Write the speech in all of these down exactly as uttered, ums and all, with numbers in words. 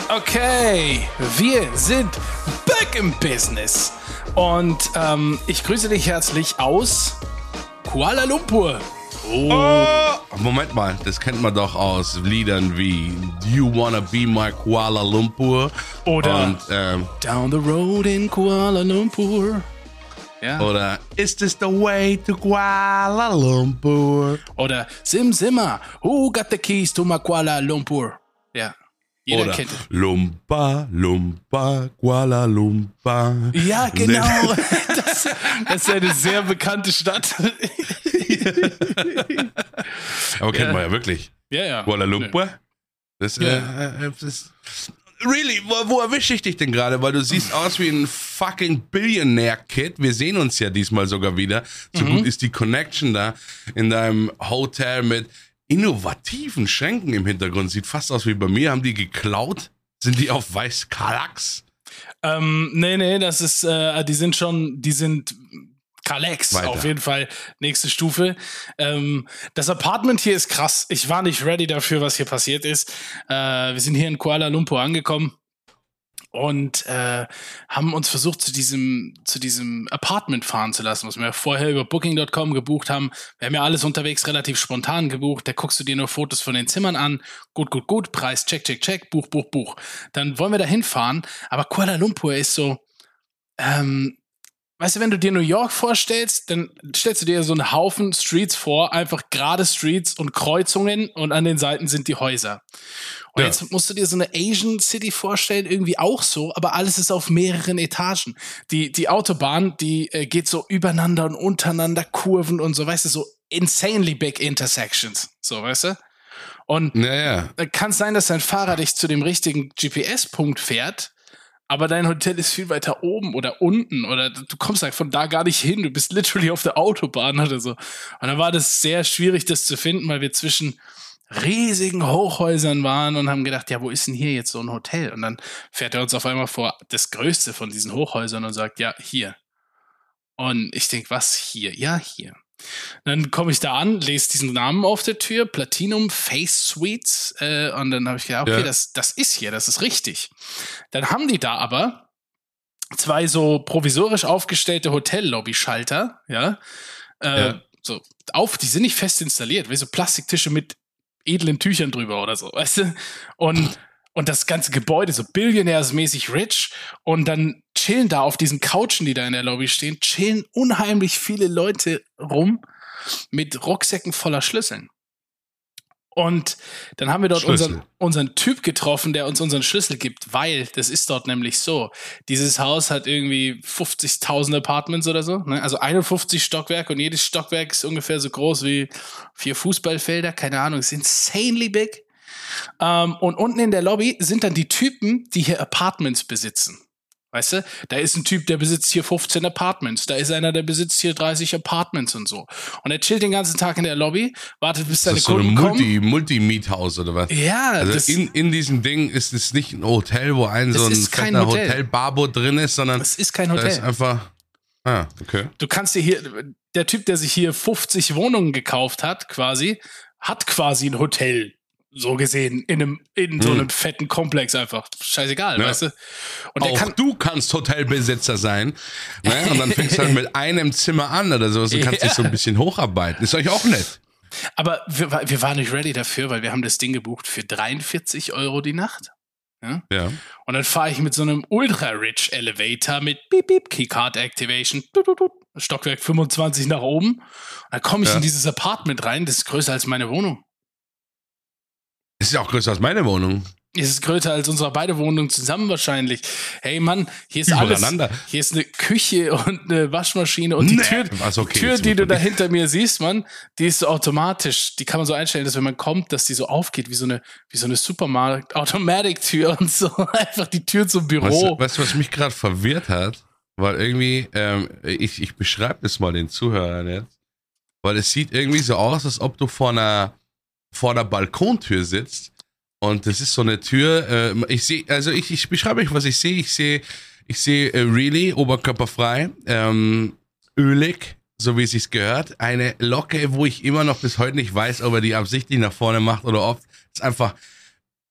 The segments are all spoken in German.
Okay, wir sind back im Business. Und ähm, ich grüße dich herzlich aus Kuala Lumpur. Oh. Oh, Moment mal, das kennt man doch aus Liedern wie Do You Wanna Be My Kuala Lumpur? Oder und, ähm, Down the Road in Kuala Lumpur. Ja. Oder Is this the way to Kuala Lumpur? Oder Sim Simma, Who got the keys to my Kuala Lumpur? Ja. Jeder Oder kennt es. Lumpa, Lumpa, Kuala Lumpur. Ja, genau. Das, das ist eine sehr bekannte Stadt. Aber kennt Ja. man ja wirklich. Ja, ja. Kuala Lumpur? Das, Ja. äh, das Really, wo, wo erwische ich dich denn gerade? Weil du siehst aus wie ein fucking Billionaire-Kid. Wir sehen uns ja diesmal sogar wieder. So Mhm. gut ist die Connection da in deinem Hotel mit innovativen Schränken im Hintergrund. Sieht fast aus wie bei mir. Haben die geklaut? Sind die auf weiß Kallax? Ähm, nee, nee, das ist, äh, die sind schon, die sind Kalex, Weiter. auf jeden Fall. Nächste Stufe. Ähm, das Apartment hier ist krass. Ich war nicht ready dafür, was hier passiert ist. Äh, wir sind hier in Kuala Lumpur angekommen und äh, haben uns versucht, zu diesem, zu diesem Apartment fahren zu lassen, was wir vorher über Booking Punkt com gebucht haben. Wir haben ja alles unterwegs relativ spontan gebucht. Da guckst du dir nur Fotos von den Zimmern an. Gut, gut, gut. Preis, check, check, check. Buch, Buch, Buch. Dann wollen wir da hinfahren. Aber Kuala Lumpur ist so, ähm, weißt du, wenn du dir New York vorstellst, dann stellst du dir so einen Haufen Streets vor, einfach gerade Streets und Kreuzungen und an den Seiten sind die Häuser. Und Ja. jetzt musst du dir so eine Asian City vorstellen, irgendwie auch so, aber alles ist auf mehreren Etagen. Die, die Autobahn, die äh, geht so übereinander und untereinander, Kurven und so, weißt du, so insanely big intersections, so, weißt du? Und Naja. äh, kann es sein, dass dein Fahrer dich zu dem richtigen G P S-Punkt fährt, aber dein Hotel ist viel weiter oben oder unten oder du kommst halt von da gar nicht hin. Du bist literally auf der Autobahn oder so. Und dann war das sehr schwierig, das zu finden, weil wir zwischen riesigen Hochhäusern waren und haben gedacht, ja, wo ist denn hier jetzt so ein Hotel? Und dann fährt er uns auf einmal vor das größte von diesen Hochhäusern und sagt, ja, hier. Und ich denke, was hier? Ja, hier. Dann komme ich da an, lese diesen Namen auf der Tür, Platinum Face Suites, äh, und dann habe ich gedacht, okay, Ja. das, das ist hier, das ist richtig. Dann haben die da aber zwei so provisorisch aufgestellte Hotellobby-Schalter, ja, äh, Ja. so auf, die sind nicht fest installiert, wie so Plastiktische mit edlen Tüchern drüber oder so, weißt du? Und Und das ganze Gebäude so billionärsmäßig rich und dann chillen da auf diesen Couchen, die da in der Lobby stehen, chillen unheimlich viele Leute rum mit Rucksäcken voller Schlüsseln. Und dann haben wir dort Schlüssel. unseren, unseren Typ getroffen, der uns unseren Schlüssel gibt, weil das ist dort nämlich so. Dieses Haus hat irgendwie fünfzigtausend Apartments oder so, ne? Also einundfünfzig Stockwerke und jedes Stockwerk ist ungefähr so groß wie vier Fußballfelder, keine Ahnung, ist insanely big. Um, und unten in der Lobby sind dann die Typen, die hier Apartments besitzen. Weißt du? Da ist ein Typ, der besitzt hier fünfzehn Apartments. Da ist einer, der besitzt hier dreißig Apartments und so. Und er chillt den ganzen Tag in der Lobby, wartet, bis seine Das ist so ein Kunden kommen. Multi, Multi-Miethaus oder was? Ja, Also das, in, in diesem Ding ist es nicht ein Hotel, wo ein Das so ein ist kein fetter Hotel. Hotel-Barbo drin ist, sondern das ist kein da ist Hotel. einfach. Ah, okay. Du kannst dir hier, der Typ, der sich hier fünfzig Wohnungen gekauft hat, quasi, hat quasi ein Hotel. So gesehen, in einem, in so Hm. einem fetten Komplex einfach. Scheißegal, Ja. weißt du? Und der Auch kann, du kannst Hotelbesitzer sein. Ne? Und dann fängst du halt mit einem Zimmer an oder so. Du kannst Ja. dich so ein bisschen hocharbeiten. Ist euch auch nett. aber wir, wa- wir waren nicht ready dafür, weil wir haben das Ding gebucht für dreiundvierzig Euro die Nacht. Ja? Ja. Und dann fahre ich mit so einem ultra-rich Elevator mit Beep Beep Keycard Activation, tut, tut, tut, Stockwerk fünfundzwanzig nach oben. Und dann komme ich Ja. in dieses Apartment rein, das ist größer als meine Wohnung. Das ist ja auch größer als meine Wohnung. Es ist größer als unsere beide Wohnungen zusammen wahrscheinlich. Hey Mann, hier ist alles. Übereinander. Hier ist eine Küche und eine Waschmaschine und die Nee. Tür, Was, okay, die, Tür jetzt die muss du man da nicht- hinter mir siehst, Mann, die ist so automatisch. Die kann man so einstellen, dass wenn man kommt, dass die so aufgeht wie so eine, wie so eine Supermarkt-Automatic-Tür und so. Einfach die Tür zum Weißt Büro. du, weißt du, was mich gerade verwirrt hat? Weil irgendwie, ähm, ich, ich beschreibe das mal den Zuhörern jetzt, weil es sieht irgendwie so aus, als ob du vor einer, vor einer Balkontür sitzt und das ist so eine Tür, äh, ich sehe, also ich, ich beschreibe euch, was ich sehe, ich sehe, ich sehe äh, really, oberkörperfrei, ähm, ölig, so wie es sich gehört, eine Locke, wo ich immer noch bis heute nicht weiß, ob er die absichtlich nach vorne macht oder ob es einfach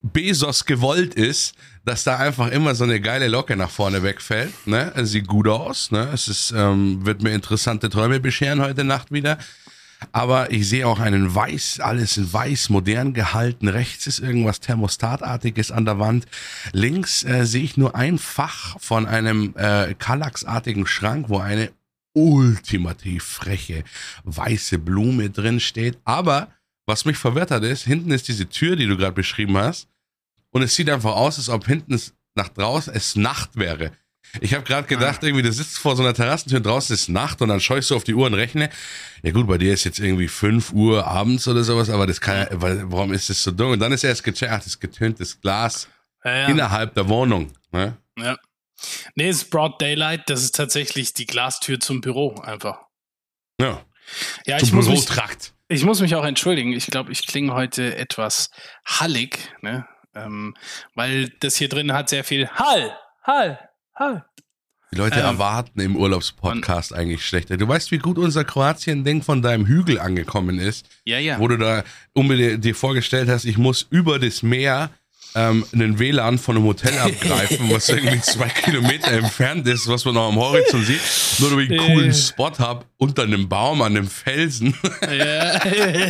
Bezos gewollt ist, dass da einfach immer so eine geile Locke nach vorne wegfällt. Ne? Es sieht gut aus. Ne? Es ist, ähm, wird mir interessante Träume bescheren heute Nacht wieder. Aber ich sehe auch einen Weiß, alles in Weiß, modern gehalten. Rechts ist irgendwas Thermostatartiges an der Wand. Links äh, sehe ich nur ein Fach von einem äh, Kallaxartigen Schrank, wo eine ultimativ freche weiße Blume drin steht. Aber was mich verwirrt hat ist, hinten ist diese Tür, die du gerade beschrieben hast. Und es sieht einfach aus, als ob hinten nach draußen es Nacht wäre. Ich habe gerade gedacht, irgendwie, du sitzt vor so einer Terrassentür, draußen ist Nacht und dann schaust du auf die Uhr und rechne. Ja gut, bei dir ist jetzt irgendwie fünf Uhr abends oder sowas, aber das kann ja, warum ist das so dumm? Und dann ist erst gecheckt, ach, das getöntes Glas ja, ja. innerhalb der Wohnung. Ne? Ja. Nee, es ist Broad Daylight, das ist tatsächlich die Glastür zum Büro einfach. Ja. Ja, zum ich muss, mich, Bürotrakt. ich muss mich auch entschuldigen. Ich glaube, ich klinge heute etwas hallig, ne? Ähm, weil das hier drin hat sehr viel Hall, Hall, Hall. Die Leute ähm, erwarten im Urlaubspodcast eigentlich schlechter. Du weißt, wie gut unser Kroatien-Ding von deinem Hügel angekommen ist? Ja, ja. Wo du da unbedingt dir vorgestellt hast, ich muss über das Meer ähm, einen W L A N von einem Hotel abgreifen, was irgendwie zwei Kilometer entfernt ist, was man noch am Horizont sieht. Nur damit ich einen coolen Spot habe, unter einem Baum, an einem Felsen. Ja.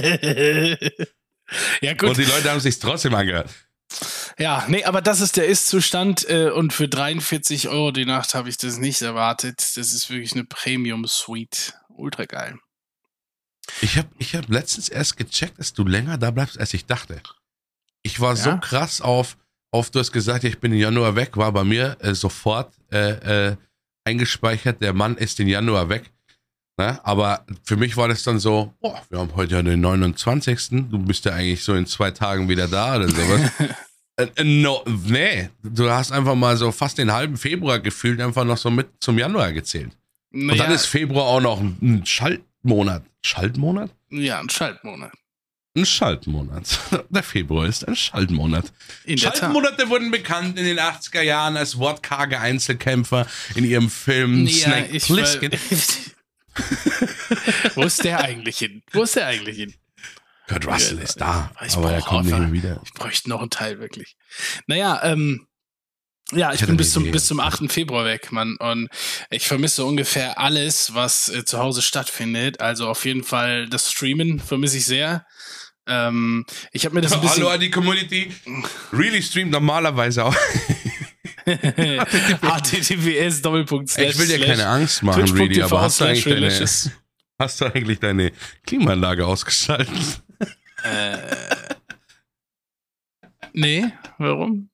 Ja, gut. Und die Leute haben es sich trotzdem angehört. Ja, nee, aber das ist der Ist-Zustand äh, und für dreiundvierzig Euro die Nacht habe ich das nicht erwartet. Das ist wirklich eine Premium-Suite. Ultra geil. Ich habe ich hab letztens erst gecheckt, dass du länger da bleibst, als ich dachte. Ich war ja. so krass auf, auf, du hast gesagt, ich bin im Januar weg, war bei mir äh, sofort äh, äh, eingespeichert, der Mann ist im Januar weg. Ne? Aber für mich war das dann so, boah, wir haben heute ja den neunundzwanzigsten Du bist ja eigentlich so in zwei Tagen wieder da oder sowas. äh, no, nee, du hast einfach mal so fast den halben Februar gefühlt einfach noch so mit zum Januar gezählt. Naja. Und dann ist Februar auch noch ein Schaltmonat. Schaltmonat? Ja, ein Schaltmonat. Ein Schaltmonat. Der Februar ist ein Schaltmonat. In Schaltmonate wurden bekannt in den achtziger Jahren als wortkarge Einzelkämpfer in ihrem Film ja, Snake Plissken. Wo ist der eigentlich hin? Wo ist der eigentlich hin? Kurt Russell ja, ist da, ich aber er kommt nicht mehr wieder. Ich bräuchte noch einen Teil, wirklich. Naja, ähm, ja, ich, ich bin bis zum, bis zum achten Februar weg, Mann. Und ich vermisse ungefähr alles, was äh, zu Hause stattfindet. Also auf jeden Fall das Streamen vermisse ich sehr. Ähm, ich habe mir das ein bisschen... Hallo an die Community. Really streamt normalerweise auch. H T T P S Doppelpunkt slash Ich will dir keine Angst machen, Really, aber hast du, eigentlich deine, hast du eigentlich deine Klimaanlage ausgeschaltet? Äh, nee, warum?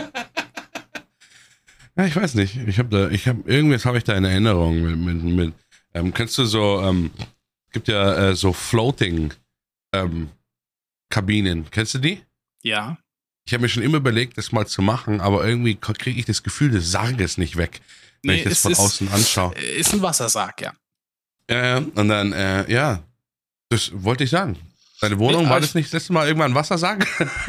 Ja, ich weiß nicht. Ich habe da, ich habe irgendwas habe ich da in Erinnerung mit, mit, mit ähm, kennst du so, ähm, gibt ja äh, so Floating ähm, Kabinen. Kennst du die? Ja. Ich habe mir schon immer überlegt, das mal zu machen, aber irgendwie kriege ich das Gefühl des Sarges nicht weg, wenn nee, ich das von ist, außen anschaue. Ist ein Wassersarg, ja. Äh, und dann, äh, ja, das wollte ich sagen. Deine Wohnung, ich, war das nicht das letzte Mal irgendwann ein Wassersarg?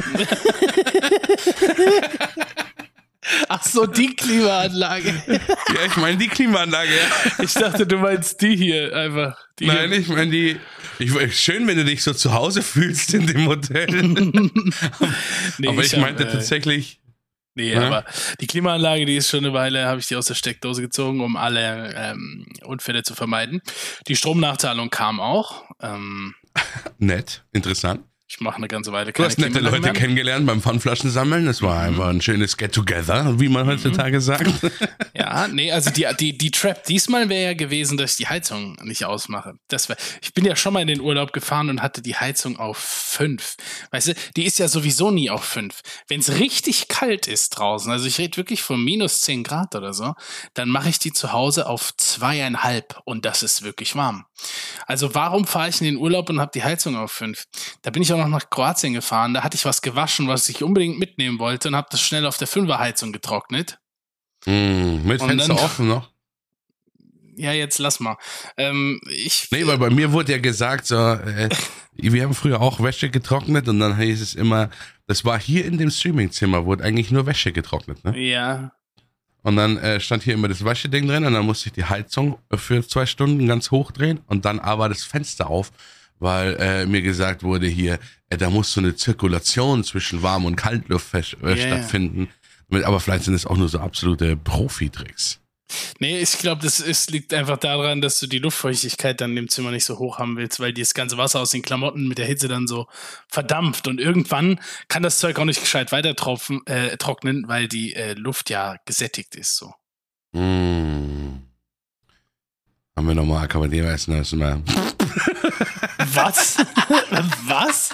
Ach so, die Klimaanlage. Ja, ich meine die Klimaanlage, ja. Ich dachte, du meinst die hier einfach. Die Nein, hier. ich meine die... Ich, schön, wenn du dich so zu Hause fühlst in dem Hotel. nee, aber ich, ich meinte hab, äh, tatsächlich... Nee, ja? aber die Klimaanlage, die ist schon eine Weile, habe ich die aus der Steckdose gezogen, um alle ähm, Unfälle zu vermeiden. Die Stromnachzahlung kam auch. Ähm, Nett, interessant. Ich mache eine ganze Weile keine Du hast nette Leute mehr. kennengelernt beim Pfandflaschen sammeln. Das war mhm. einfach ein schönes Get-Together, wie man heutzutage mhm. sagt. Ja, nee, also die, die, die Trap diesmal wäre ja gewesen, dass ich die Heizung nicht ausmache. Das wär, ich bin ja schon mal in den Urlaub gefahren und hatte die Heizung auf fünf. Weißt du, die ist ja sowieso nie auf fünf. Wenn es richtig kalt ist draußen, also ich rede wirklich von minus zehn Grad oder so, dann mache ich die zu Hause auf zweieinhalb und das ist wirklich warm. Also warum fahre ich in den Urlaub und habe die Heizung auf fünf? Da bin ich auch noch nach Kroatien gefahren, da hatte ich was gewaschen, was ich unbedingt mitnehmen wollte und habe das schnell auf der Fünferheizung getrocknet. Mm, mit und Fenster dann, offen noch? Ja, jetzt lass mal. Ähm, ich, nee, weil bei mir wurde ja gesagt, so, äh, wir haben früher auch Wäsche getrocknet und dann hieß es immer, das war hier in dem Streamingzimmer, wurde eigentlich nur Wäsche getrocknet, ne? Ja. Und dann äh, stand hier immer das Wäscheding drin und dann musste ich die Heizung für zwei Stunden ganz hochdrehen und dann aber das Fenster auf, weil äh, mir gesagt wurde hier, äh, da muss so eine Zirkulation zwischen Warm- und Kaltluft äh, yeah, stattfinden. Yeah. Aber vielleicht sind es auch nur so absolute Profi-Tricks. Nee, ich glaube, das ist, liegt einfach daran, dass du die Luftfeuchtigkeit dann im Zimmer nicht so hoch haben willst, weil das ganze Wasser aus den Klamotten mit der Hitze dann so verdampft. Und irgendwann kann das Zeug auch nicht gescheit weiter tropfen, äh, trocknen, weil die äh, Luft ja gesättigt ist. So. Mm. Haben wir nochmal Akademie-Essen erstmal. Was? Was?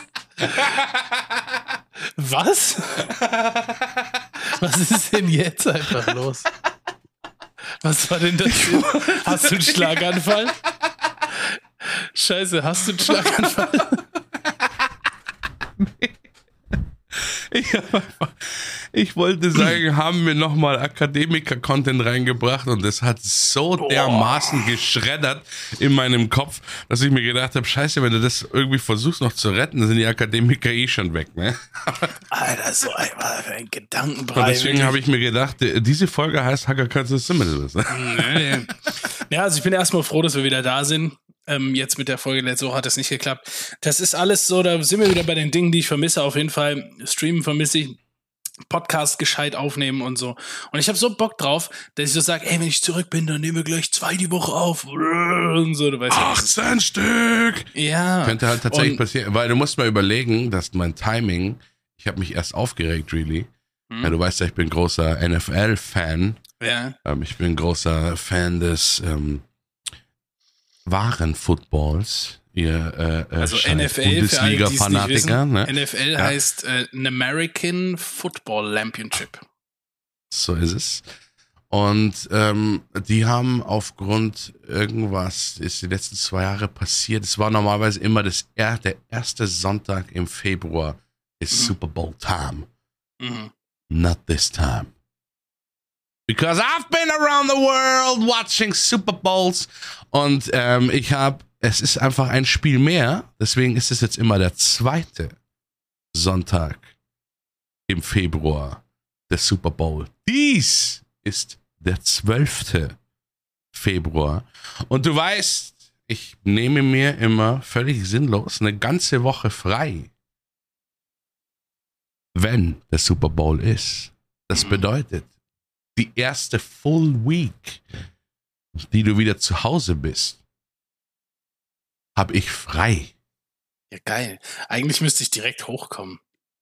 Was? Was ist denn jetzt einfach los? Was war denn das? Hast du einen Schlaganfall? Scheiße, hast du einen Schlaganfall? Ich, ich wollte sagen, haben wir nochmal Akademiker-Content reingebracht und das hat so dermaßen geschreddert in meinem Kopf, dass ich mir gedacht habe, scheiße, wenn du das irgendwie versuchst noch zu retten, dann sind die Akademiker eh schon weg, ne? Alter, so ein, ein Gedankenbrei. Und deswegen habe ich mir gedacht, diese Folge heißt Hacker kannst du zumindest. Nee, nee. Ja, also ich bin erstmal froh, dass wir wieder da sind. Ähm, jetzt mit der Folge letzte Woche hat das nicht geklappt. Das ist alles so, da sind wir wieder bei den Dingen, die ich vermisse. Auf jeden Fall Streamen vermisse ich, Podcast gescheit aufnehmen und so. Und ich habe so Bock drauf, dass ich so sage, ey, wenn ich zurück bin, dann nehmen wir gleich zwei die Woche auf. Und so, du weißt ja, achtzehn Stück! Ja. Könnte halt tatsächlich und, passieren, weil du musst mal überlegen, dass mein Timing, ich habe mich erst aufgeregt, really. Hm. Ja, du weißt ja, ich bin großer N F L-Fan. Ja. Ähm, ich bin großer Fan des ähm, wahren Footballs. Ihr äh, also N F L, Bundesliga-Fanatiker. Ne? N F L ja. heißt äh, an American Football Championship. So ist es. Und ähm, die haben aufgrund irgendwas, ist die letzten zwei Jahre passiert, es war normalerweise immer das, der erste Sonntag im Februar ist mhm. Super Bowl Time. Mhm. Not this time. Because I've been around the world watching Super Bowls und ähm, ich habe, es ist einfach ein Spiel mehr, deswegen ist es jetzt immer der zweite Sonntag im Februar der Super Bowl. Dies ist der zwölfte Februar und du weißt, ich nehme mir immer völlig sinnlos eine ganze Woche frei, wenn der Super Bowl ist. Das bedeutet, die erste Full Week, die du wieder zu Hause bist, habe ich frei. Ja, geil. Eigentlich müsste ich direkt hochkommen.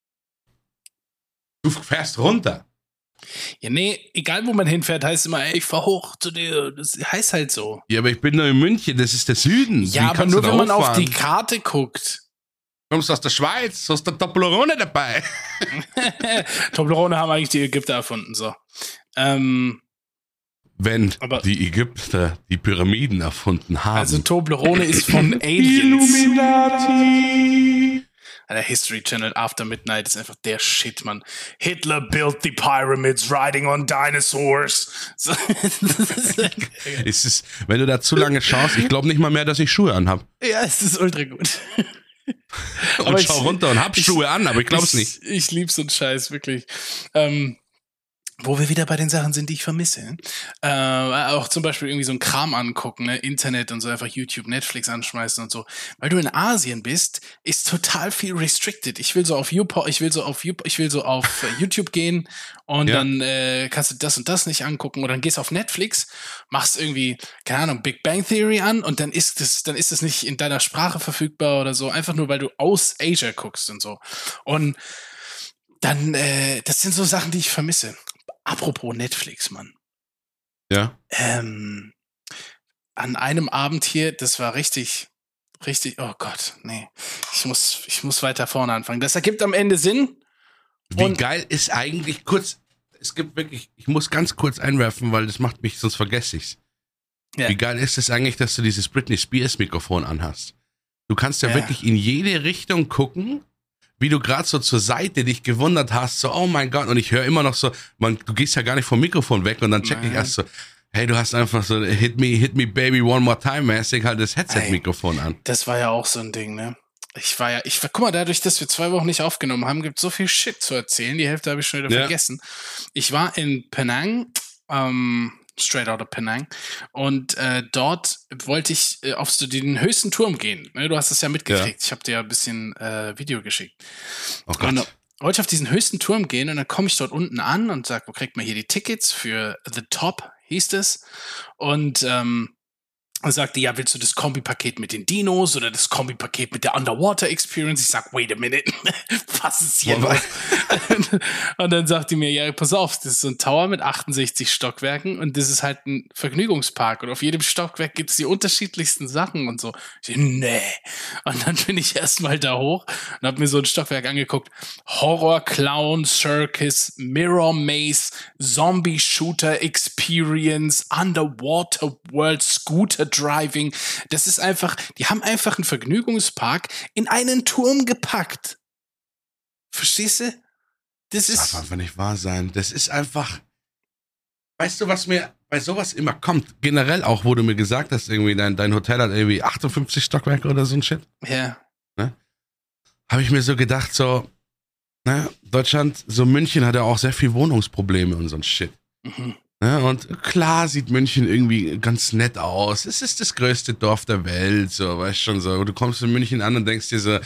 Du fährst runter. Ja, nee, egal wo man hinfährt, heißt immer, ey, ich fahr hoch zu dir. Das heißt halt so. Ja, aber ich bin nur in München, das ist der Süden. Ja, Wie aber nur wenn man auf die Karte guckt. Du kommst aus der Schweiz, hast du Toblerone dabei. Toblerone haben eigentlich die Ägypter erfunden, so. Ähm, Wenn aber, die Ägypter die Pyramiden erfunden haben. Also Toblerone ist von Aliens. Illuminati. Der History Channel After Midnight ist einfach der Shit, Mann. Hitler built the pyramids riding on dinosaurs. So. Es ist, wenn du da zu lange schaust, ich glaube nicht mal mehr, dass ich Schuhe anhab. Ja, es ist ultra gut. Und aber schau ich, runter und hab ich, Schuhe an, aber ich glaub's nicht. Ich, ich lieb so einen Scheiß, wirklich. Ähm, Wo wir wieder bei den Sachen sind, die ich vermisse. Äh, auch zum Beispiel irgendwie so ein Kram angucken, ne? Internet und so einfach YouTube, Netflix anschmeißen und so. Weil du in Asien bist, ist total viel restricted. Ich will so auf YouPorn, ich will so auf YouPorn, ich will so auf YouTube gehen und ja. dann äh, kannst du das und das nicht angucken oder dann gehst auf Netflix, machst irgendwie, keine Ahnung, Big Bang Theory an und dann ist das, dann ist das nicht in deiner Sprache verfügbar oder so, einfach nur, weil du aus Asia guckst und so. Und dann, äh, das sind so Sachen, die ich vermisse. Apropos Netflix, Mann. Ja. Ähm, an einem Abend hier, das war richtig, richtig, oh Gott, nee. Ich muss, ich muss weiter vorne anfangen. Das ergibt am Ende Sinn. Wie und geil ist eigentlich kurz, es gibt wirklich, ich muss ganz kurz einwerfen, weil das macht mich, sonst vergesse ich's. Ja. Wie geil ist es eigentlich, dass du dieses Britney Spears Mikrofon anhast? Du kannst ja, ja. wirklich in jede Richtung gucken, wie du gerade so zur Seite dich gewundert hast, so, oh mein Gott, und ich höre immer noch so, man, du gehst ja gar nicht vom Mikrofon weg und dann check ich erst so, hey, du hast einfach so Hit me, hit me baby one more time mäßig halt das Headset-Mikrofon an. Das war ja auch so ein Ding, ne? Ich war ja, ich war, guck mal, dadurch, dass wir zwei Wochen nicht aufgenommen haben, gibt es so viel Shit zu erzählen, die Hälfte habe ich schon wieder ja. vergessen. Ich war in Penang, ähm, straight out of Penang. Und äh, dort wollte ich äh, auf so den höchsten Turm gehen. Ne, du hast es ja mitgekriegt. Ja. Ich habe dir ja ein bisschen äh, Video geschickt. Oh Gott. Und wollte ich auf diesen höchsten Turm gehen und dann komme ich dort unten an und sage, wo kriegt man hier die Tickets für The Top, hieß es. Und ähm, und sagte, ja, willst du das Kombipaket mit den Dinos oder das Kombipaket mit der Underwater Experience? Ich sag, wait a minute, was ist hier los? Und dann sagt die mir, ja, pass auf, das ist so ein Tower mit achtundsechzig Stockwerken und das ist halt ein Vergnügungspark und auf jedem Stockwerk gibt's die unterschiedlichsten Sachen und so. Ich so, nee. Und dann bin ich erstmal da hoch und hab mir so ein Stockwerk angeguckt. Horror Clown Circus, Mirror Maze, Zombie Shooter Experience, Underwater World Scooter Driving. Das ist einfach, die haben einfach einen Vergnügungspark in einen Turm gepackt. Verstehst du? Das, das ist. darf einfach nicht wahr sein. Das ist einfach. Weißt du, was mir bei sowas immer kommt? Generell auch, wo du mir gesagt hast, irgendwie dein, dein Hotel hat irgendwie achtundfünfzig Stockwerke oder so ein Shit. Ja. Ne? Habe ich mir so gedacht, so, ne, Deutschland, so München hat ja auch sehr viel Wohnungsprobleme und so ein Shit. Mhm. Ja, und klar sieht München irgendwie ganz nett aus. Es ist das größte Dorf der Welt, so, weißt schon so. Du kommst in München an und denkst dir so,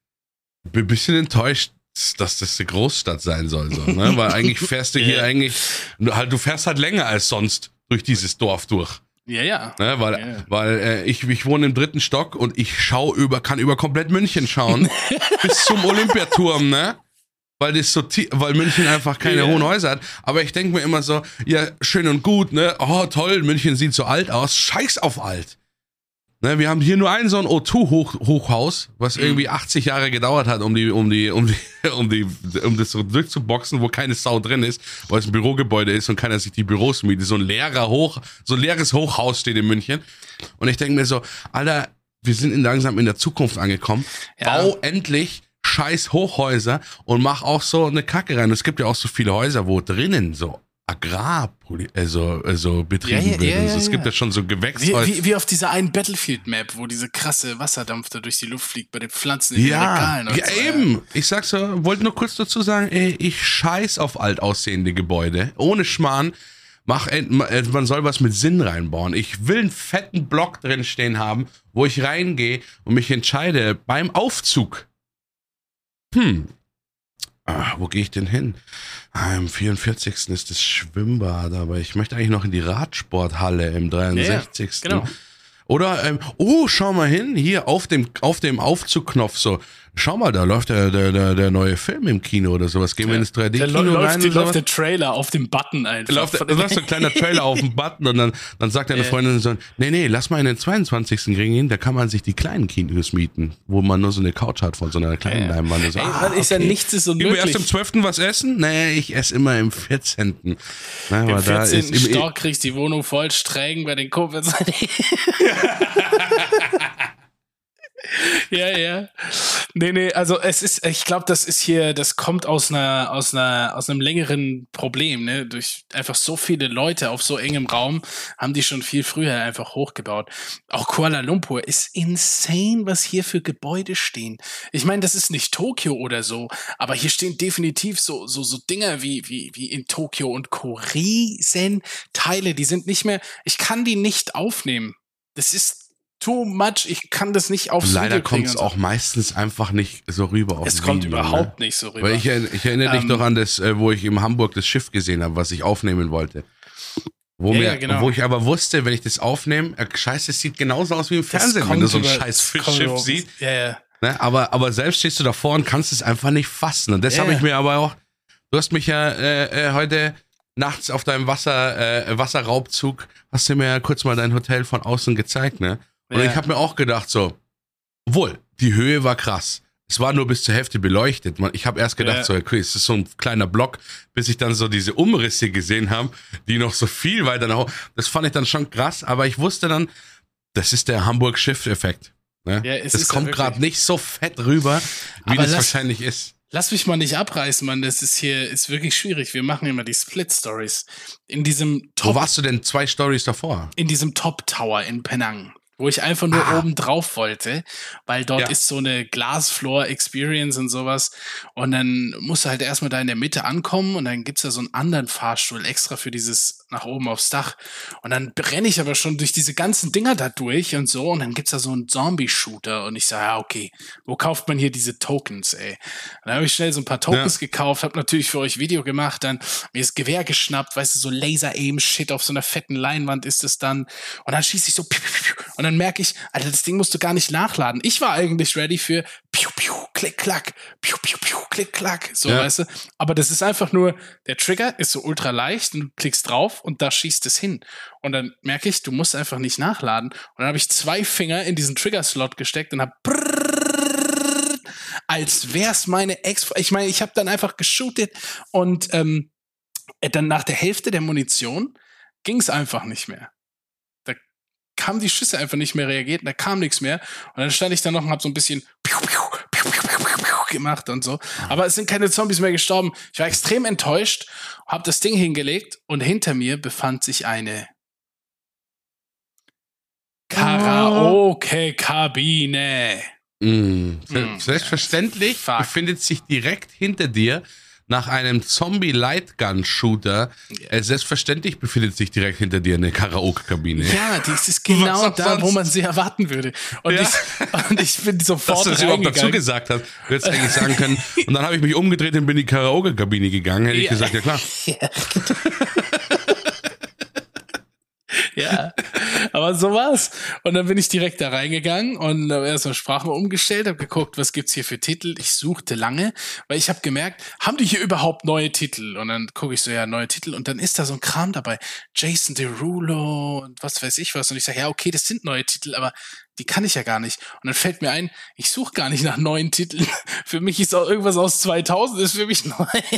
bin ein bisschen enttäuscht, dass das eine Großstadt sein soll, so, ne? Weil eigentlich fährst du hier eigentlich, halt, du fährst halt länger als sonst durch dieses Dorf durch. Ja, ja. Ne? Weil, ja, ja. weil äh, ich, ich wohne im dritten Stock und ich schau über, kann über komplett München schauen. bis zum Olympiaturm, ne? Weil das so, weil München einfach keine yeah. hohen Häuser hat. Aber ich denke mir immer so, ja, schön und gut, ne? Oh, toll, München sieht so alt aus. Scheiß auf alt. Ne, wir haben hier nur ein so ein O zwei Hoch, Hochhaus, was irgendwie achtzig Jahre gedauert hat, um die, um die, um die, um die, um das so durchzuboxen, wo keine Sau drin ist, weil es ein Bürogebäude ist und keiner sich die Büros mietet. So ein leerer Hoch, so ein leeres Hochhaus steht in München. Und ich denke mir so, Alter, wir sind langsam in der Zukunft angekommen. Ja. Bau endlich scheiß Hochhäuser und mach auch so eine Kacke rein. Es gibt ja auch so viele Häuser, wo drinnen so Agrar, also, also betrieben ja, ja, wird. Ja, ja, also es ja. gibt ja schon so Gewächshäuser. Wie, wie, wie auf dieser einen Battlefield-Map, wo diese krasse Wasserdampf da durch die Luft fliegt bei den Pflanzen in den ja, Regalen. Und ja, so, eben. Ja. Ich sag's so, wollte nur kurz dazu sagen, ey, ich scheiß auf alt aussehende Gebäude. Ohne Schmarrn. Mach, man soll was mit Sinn reinbauen. Ich will einen fetten Block drin stehen haben, wo ich reingehe und mich entscheide beim Aufzug. Hm. Ah, wo gehe ich denn hin? Ah, am vierundvierzigsten ist das Schwimmbad, aber ich möchte eigentlich noch in die Radsporthalle im dreiundsechzigsten Ja, genau. Oder, ähm, oh, schau mal hin, hier auf dem, auf dem Aufzugknopf so, schau mal, da läuft der, der, der, der neue Film im Kino oder sowas. Gehen wir ja. ins drei D-Kino läuft, rein? Die, und läuft so? der Trailer auf dem Button einfach. Läuft, da läuft so ein kleiner Trailer auf dem Button und dann, dann sagt deine Ja. Freundin so, nee, nee, lass mal in den zweiundzwanzigsten gehen, da kann man sich die kleinen Kinos mieten, wo man nur so eine Couch hat von so einer kleinen Ja. Leinwand. So, Ey, ah, ist ja okay. nichts ist Gehen wir erst unmöglich. am zwölften was essen? Nee, ich esse immer im vierzehnten Na, Im aber da ist vierzehnten im, Stock kriegst die Wohnung voll streng bei den Kumpels. Ja, ja. Nee, nee, also es ist, ich glaube, das ist hier, das kommt aus einer, aus einer, aus einem längeren Problem, ne? Durch einfach so viele Leute auf so engem Raum haben die schon viel früher einfach hochgebaut. Auch Kuala Lumpur ist insane, was hier für Gebäude stehen. Ich meine, das ist nicht Tokio oder so, aber hier stehen definitiv so, so, so Dinger wie, wie, wie in Tokio und Co. Riesenteile, die sind nicht mehr, ich kann die nicht aufnehmen. Das ist too much, ich kann das nicht aufs leider Video kommt kriegen es und so. auch meistens einfach nicht so rüber auf Es dem kommt Video, überhaupt ne? nicht so rüber. Weil ich, ich erinnere Ähm, dich doch an das, äh, wo ich in Hamburg das Schiff gesehen habe, was ich aufnehmen wollte. Wo, Ja, mir, ja, genau. wo ich aber wusste, wenn ich das aufnehme, äh, scheiße, es sieht genauso aus wie im Das Fernsehen, wenn kommt du so ein über- scheiß das kommt Fischschiff über- siehst. Ja, ja. Ne? Aber, aber selbst stehst du davor und kannst es einfach nicht fassen. Und das Ja, habe ich ja. mir aber auch, du hast mich ja äh, äh, heute nachts auf deinem Wasser, äh, Wasserraubzug, hast du mir ja kurz mal dein Hotel von außen gezeigt, ne? Und Ja. ich habe mir auch gedacht so, obwohl, die Höhe war krass. Es war nur bis zur Hälfte beleuchtet. Man- Ich habe erst gedacht, Ja. so, okay, es ist so ein kleiner Block, bis ich dann so diese Umrisse gesehen habe, die noch so viel weiter nach oben. Das fand ich dann schon krass, aber ich wusste dann, das ist der Hamburg-Shift-Effekt. Ne? Ja, es das ist ja kommt wirklich- gerade nicht so fett rüber, wie Aber das lass- wahrscheinlich ist. Lass mich mal nicht abreißen, Mann. Das ist hier, ist wirklich schwierig. Wir machen immer die Split-Stories. In diesem Wo Top, warst du denn zwei Stories davor? in diesem Top Tower in Penang. wo ich einfach nur Ah. oben drauf wollte, weil dort Ja. ist so eine Glassfloor-Experience und sowas. Und dann musst du halt erstmal da in der Mitte ankommen und dann gibt's da so einen anderen Fahrstuhl extra für dieses nach oben aufs Dach. Und dann renne ich aber schon durch diese ganzen Dinger da durch und so und dann gibt's da so einen Zombie-Shooter und ich sage, ja, okay, wo kauft man hier diese Tokens, ey? Und dann habe ich schnell so ein paar Tokens Ja. gekauft, habe natürlich für euch Video gemacht, dann mir das Gewehr geschnappt, weißt du, so Laser-Aim-Shit auf so einer fetten Leinwand ist es dann. Und dann schieße ich so piu, piu, piu, und dann merke ich, Alter, das Ding musst du gar nicht nachladen. Ich war eigentlich ready für piu, piu, klick, klack, piu, piu, piu, klick, klack, so, Ja. weißt du. Aber das ist einfach nur, der Trigger ist so ultra leicht und du klickst drauf und da schießt es hin. Und dann merke ich, du musst einfach nicht nachladen. Und dann habe ich zwei Finger in diesen Trigger-Slot gesteckt und habe als wär's meine Ex. Ich meine, ich habe dann einfach geshootet und ähm, dann nach der Hälfte der Munition ging's einfach nicht mehr. Da kamen die Schüsse einfach nicht mehr reagiert, da kam nichts mehr. Und dann stand ich da noch und hab so ein bisschen piu, piu, piu, piu, piu, piu, piu gemacht und so. Aber es sind keine Zombies mehr gestorben. Ich war extrem enttäuscht, hab das Ding hingelegt und hinter mir befand sich eine Karaoke-Kabine. Mm. Mm. Selbstverständlich Fuck. befindet sich direkt hinter dir nach einem Zombie-Lightgun-Shooter. Ja. Äh, selbstverständlich befindet sich direkt hinter dir eine Karaoke-Kabine. Ja, das ist genau Was auch da, wo sonst? man sie erwarten würde. Und, Ja. ich, und ich bin Dass sofort du das überhaupt dazu reingegangen. gesagt hast. Du hättest eigentlich sagen können. Und dann habe ich mich umgedreht und bin in die Karaoke-Kabine gegangen. Hätte ich Ja. gesagt, ja klar. Ja, aber so war's. Und dann bin ich direkt da reingegangen und habe erstmal Sprache umgestellt, habe geguckt, was gibt's hier für Titel. Ich suchte lange, weil ich habe gemerkt, haben die hier überhaupt neue Titel? Und dann gucke ich so, ja, neue Titel. Und dann ist da so ein Kram dabei. Jason Derulo und was weiß ich was. Und ich sage, ja, okay, das sind neue Titel, aber die kann ich ja gar nicht. Und dann fällt mir ein, ich suche gar nicht nach neuen Titeln. Für mich ist auch irgendwas aus zweitausend, ist für mich neu.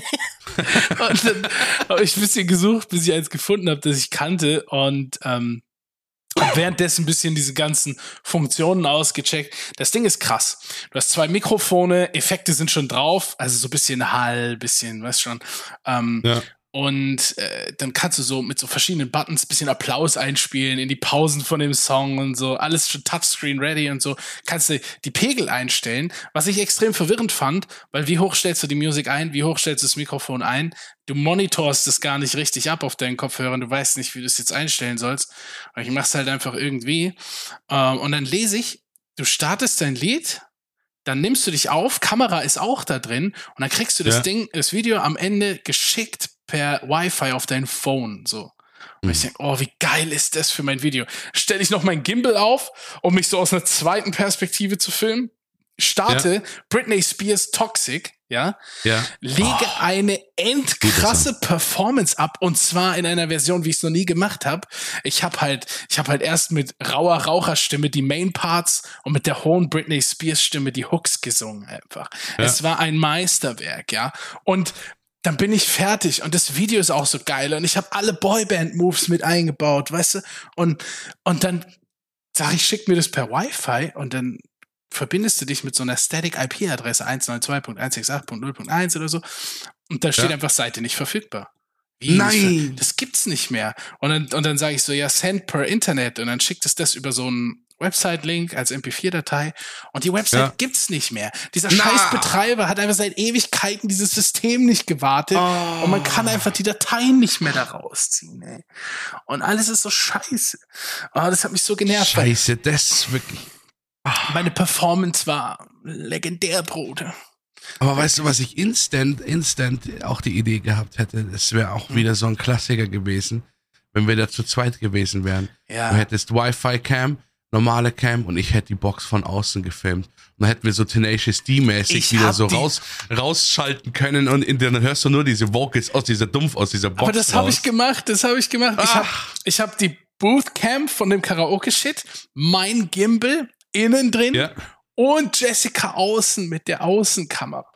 Und dann habe ich ein bisschen gesucht, bis ich eins gefunden habe, das ich kannte. Und ähm, hab währenddessen ein bisschen diese ganzen Funktionen ausgecheckt. Das Ding ist krass. Du hast zwei Mikrofone, Effekte sind schon drauf, also so ein bisschen Hall, bisschen, weißt schon. Ähm, Ja. Und äh, dann kannst du so mit so verschiedenen Buttons ein bisschen Applaus einspielen in die Pausen von dem Song und so. Alles schon Touchscreen ready und so. Kannst du die Pegel einstellen, was ich extrem verwirrend fand, weil wie hoch stellst du die Musik ein, wie hoch stellst du das Mikrofon ein? Du monitorst es gar nicht richtig ab auf deinen Kopfhörern, du weißt nicht, wie du es jetzt einstellen sollst. Und ich mach's halt einfach irgendwie. Ähm, und dann lese ich, du startest dein Lied, dann nimmst du dich auf, Kamera ist auch da drin und dann kriegst du das Ja. Ding, das Video am Ende geschickt per Wi-Fi auf dein Phone, so. Und ich denke, oh, wie geil ist das für mein Video? Stelle ich noch mein Gimbal auf, um mich so aus einer zweiten Perspektive zu filmen, starte Ja. Britney Spears Toxic, ja, Ja. lege eine endkrasse Performance ab und zwar in einer Version, wie ich es noch nie gemacht habe. Ich habe halt, ich habe halt erst mit rauer Raucherstimme die Main Parts und mit der hohen Britney Spears Stimme die Hooks gesungen einfach. Ja. Es war ein Meisterwerk, ja. Und dann bin ich fertig und das Video ist auch so geil und ich habe alle Boyband-Moves mit eingebaut, weißt du? Und, und dann sag ich, schick mir das per Wi-Fi und dann verbindest du dich mit so einer Static I P-Adresse eins neun zwei Punkt eins sechs acht Punkt null Punkt eins oder so und da steht Ja. einfach Seite nicht verfügbar. Wie, Nein! nicht ver- Das gibt's nicht mehr. Und dann, und dann sage ich so, ja, send per Internet und dann schickt es das über so einen Website-Link als M P vier Datei und die Website Ja. gibt's nicht mehr. Dieser Na. scheiß Betreiber hat einfach seit Ewigkeiten dieses System nicht gewartet Oh. und man kann einfach die Dateien nicht mehr da rausziehen, ey. Und alles ist so scheiße. Oh, das hat mich so genervt. weil Scheiße, das ist wirklich. Meine Performance war legendär, Bruder. Aber weißt du, was ich instant, instant auch die Idee gehabt hätte? Das wäre auch Hm. wieder so ein Klassiker gewesen, wenn wir da zu zweit gewesen wären. Ja. Du hättest Wi-Fi-Cam, normale Cam und ich hätte die Box von außen gefilmt. Und dann hätten wir so Tenacious D-mäßig Ich wieder hab so die- raus, rausschalten können und in, dann hörst du nur diese Vocals aus dieser Dumpf, aus dieser Box Aber das habe raus. ich gemacht, das habe ich gemacht. Ich habe Ach. ich hab die Boothcam von dem Karaoke-Shit, mein Gimbal innen drin Ja. und Jessica außen mit der Außenkamera.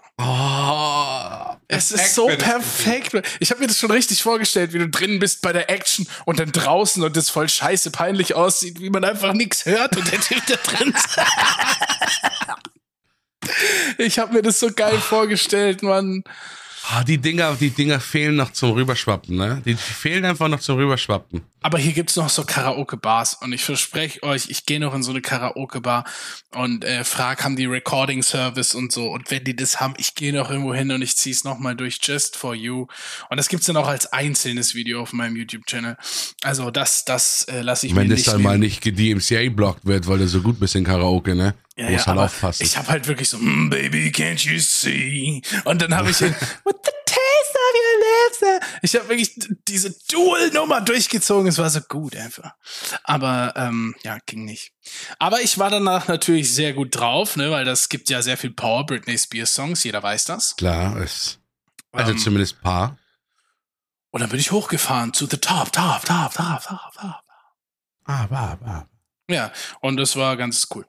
Oh, Es ist perfekt so für das perfekt. Ich habe mir das schon richtig vorgestellt, wie du drin bist bei der Action und dann draußen und das voll scheiße peinlich aussieht, wie man einfach nichts hört und der Typ da drin ist. Ich habe mir das so geil vorgestellt, Mann. Ah, die Dinger, die Dinger fehlen noch zum Rüberschwappen, ne? Die fehlen einfach noch zum Rüberschwappen. Aber hier gibt's noch so Karaoke-Bars und ich verspreche euch, ich gehe noch in so eine Karaoke-Bar und äh, frag, haben die Recording-Service und so. Und wenn die das haben, ich gehe noch irgendwo hin und ich zieh's nochmal durch, just for you. Und das gibt's dann auch als einzelnes Video auf meinem YouTube-Channel. Also das, das äh, lasse ich wenn mir das nicht dann nehmen. mal nicht D M C A-blockt wird, weil du so gut bist in Karaoke, ne? Ja, Muss ja, halt aber aufpassen. ich habe halt wirklich so, mm, baby, can't you see? Und dann habe ich in, with the taste of your lips. Ich habe wirklich diese Dual-Nummer durchgezogen. Es war so gut einfach. Aber ähm, ja, ging nicht. Aber ich war danach natürlich sehr gut drauf, ne, weil das gibt ja sehr viel Power Britney Spears Songs. Jeder weiß das. Klar, es, also Ähm, zumindest ein paar. Und dann bin ich hochgefahren zu the top, top, top, top, top, top. Ah, war, war. Ja, und das war ganz cool.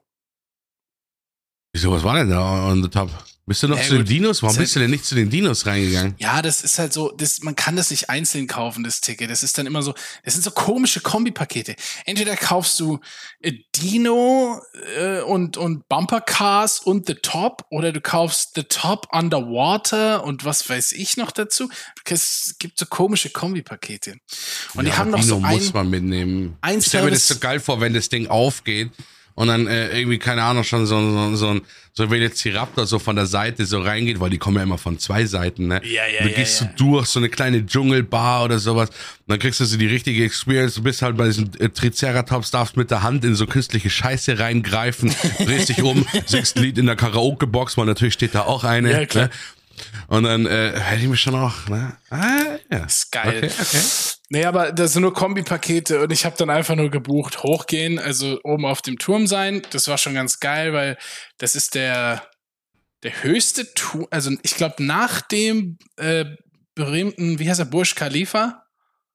Wieso, was war denn da on the top? Bist du noch Ja, zu den gut. Dinos? Warum Ist bist du denn nicht zu den Dinos reingegangen? Ja, das ist halt so, das, man kann das nicht einzeln kaufen, das Ticket. Das ist dann immer so, das sind so komische Kombipakete. Entweder kaufst du äh, Dino äh, und, und Bumper Cars und The Top oder du kaufst The Top Underwater und was weiß ich noch dazu. Es gibt so komische Kombipakete. Und Ja, die haben noch Dino so ein, muss man mitnehmen. ein Ich stelle mir das Service- so geil vor, wenn das Ding aufgeht und dann äh, irgendwie, keine Ahnung, schon so, so, so ein so ein Velociraptor so von der Seite so reingeht, weil die kommen ja immer von zwei Seiten, ne? Ja, ja, und du ja, gehst ja. so durch so eine kleine Dschungelbar oder sowas und dann kriegst du so die richtige Experience. Du bist halt bei diesen äh, Triceratops, darfst mit der Hand in so künstliche Scheiße reingreifen, drehst dich um, singst ein Lied in der Karaoke-Box, weil natürlich steht da auch eine. Ja, klar. Ne? Und dann äh, hätte ich mich schon auch, ne? Ah, ja. ist geil. Okay, okay. Nee, aber das sind nur Kombipakete und ich habe dann einfach nur gebucht, hochgehen, also oben auf dem Turm sein. Das war schon ganz geil, weil das ist der, der höchste Turm, also ich glaube nach dem äh, berühmten, wie heißt er, Burj Khalifa?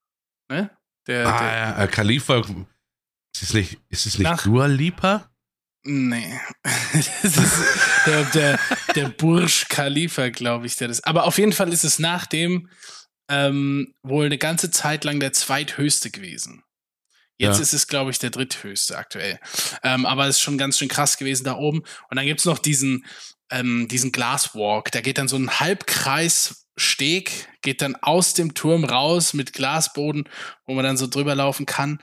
Ne? Der, Ah, der, ja, äh, Khalifa, ist es nicht, ist es nicht Nach- Dua Lipa? Nee. Das ist der, der, der Burj Khalifa, glaube ich, der das. Aber auf jeden Fall ist es nach dem ähm, wohl eine ganze Zeit lang der zweithöchste gewesen. Jetzt Ja. ist es, glaube ich, der dritthöchste aktuell. Ähm, aber es ist schon ganz schön krass gewesen da oben. Und dann gibt's noch diesen, ähm, diesen Glasswalk. Da geht dann so ein Halbkreissteg, geht dann aus dem Turm raus mit Glasboden, wo man dann so drüber laufen kann.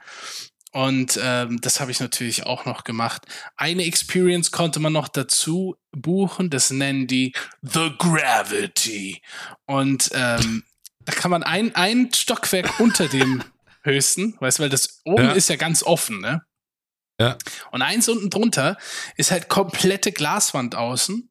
Und ähm, das habe ich natürlich auch noch gemacht. Eine Experience konnte man noch dazu buchen. Das nennen die The Gravity. Und ähm, da kann man ein, ein Stockwerk unter dem höchsten, weißt du, weil das oben Ja. ist ja ganz offen, ne? Ja. Und eins unten drunter ist halt komplette Glaswand außen.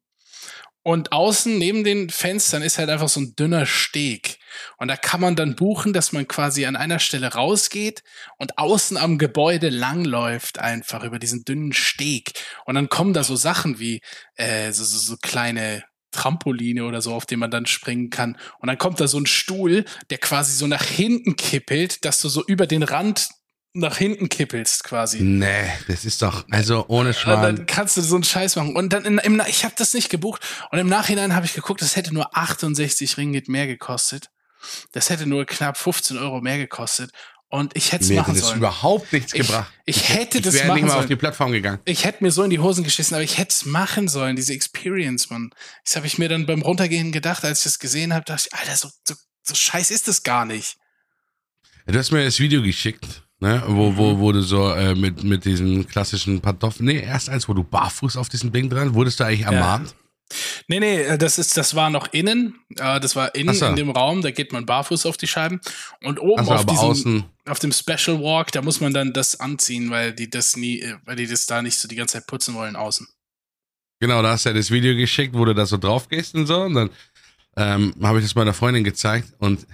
Und außen neben den Fenstern ist halt einfach so ein dünner Steg. Und da kann man dann buchen, dass man quasi an einer Stelle rausgeht und außen am Gebäude langläuft einfach über diesen dünnen Steg. Und dann kommen da so Sachen wie äh, so, so, so kleine Trampoline oder so, auf dem man dann springen kann. Und dann kommt da so ein Stuhl, der quasi so nach hinten kippelt, dass du so über den Rand nach hinten kippelst quasi. Nee, das ist doch, also ohne Und Schmarrn. dann kannst du so einen Scheiß machen. Und dann, in, im, ich habe das nicht gebucht. Und im Nachhinein habe ich geguckt, das hätte nur achtundsechzig Ringgit mehr gekostet. Das hätte nur knapp fünfzehn Euro mehr gekostet. Und ich hätte es Mir hätte machen das sollen. überhaupt nichts Ich, gebracht. ich hätte Ich das wäre nicht machen mal auf sollen. die Plattform gegangen. Ich hätte mir so in die Hosen geschissen, aber ich hätte es machen sollen, diese Experience, Mann. Das habe ich mir dann beim Runtergehen gedacht, als ich das gesehen habe, dachte ich, Alter, so, so, so scheiß ist das gar nicht. Du hast mir das Video geschickt, ne, wo, wo, wo du so äh, mit, mit diesen klassischen Pantoffeln, nee, erst eins, wo du barfuß auf diesem Ding dran, wurdest du eigentlich ermahnt? Nee, nee, das ist, das war noch innen. Äh, das war innen Ach so. in dem Raum, da geht man barfuß auf die Scheiben. Und oben Also auf aber diesem, außen, auf dem Special Walk, da muss man dann das anziehen, weil die das nie, äh, weil die das da nicht so die ganze Zeit putzen wollen außen. genau, da hast du ja das Video geschickt, wo du da so drauf gehst und so, und dann ähm, habe ich das meiner Freundin gezeigt und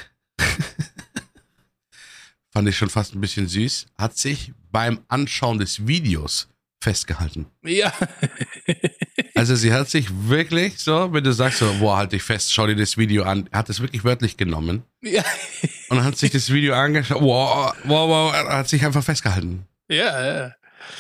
fand ich schon fast ein bisschen süß, hat sich beim Anschauen des Videos festgehalten. Ja. Also sie hat sich wirklich so, wenn du sagst so, boah, halt dich fest, schau dir das Video an, hat es wirklich wörtlich genommen ja. und hat sich das Video angeschaut, wow, wow, wow, hat sich einfach festgehalten. Ja, ja.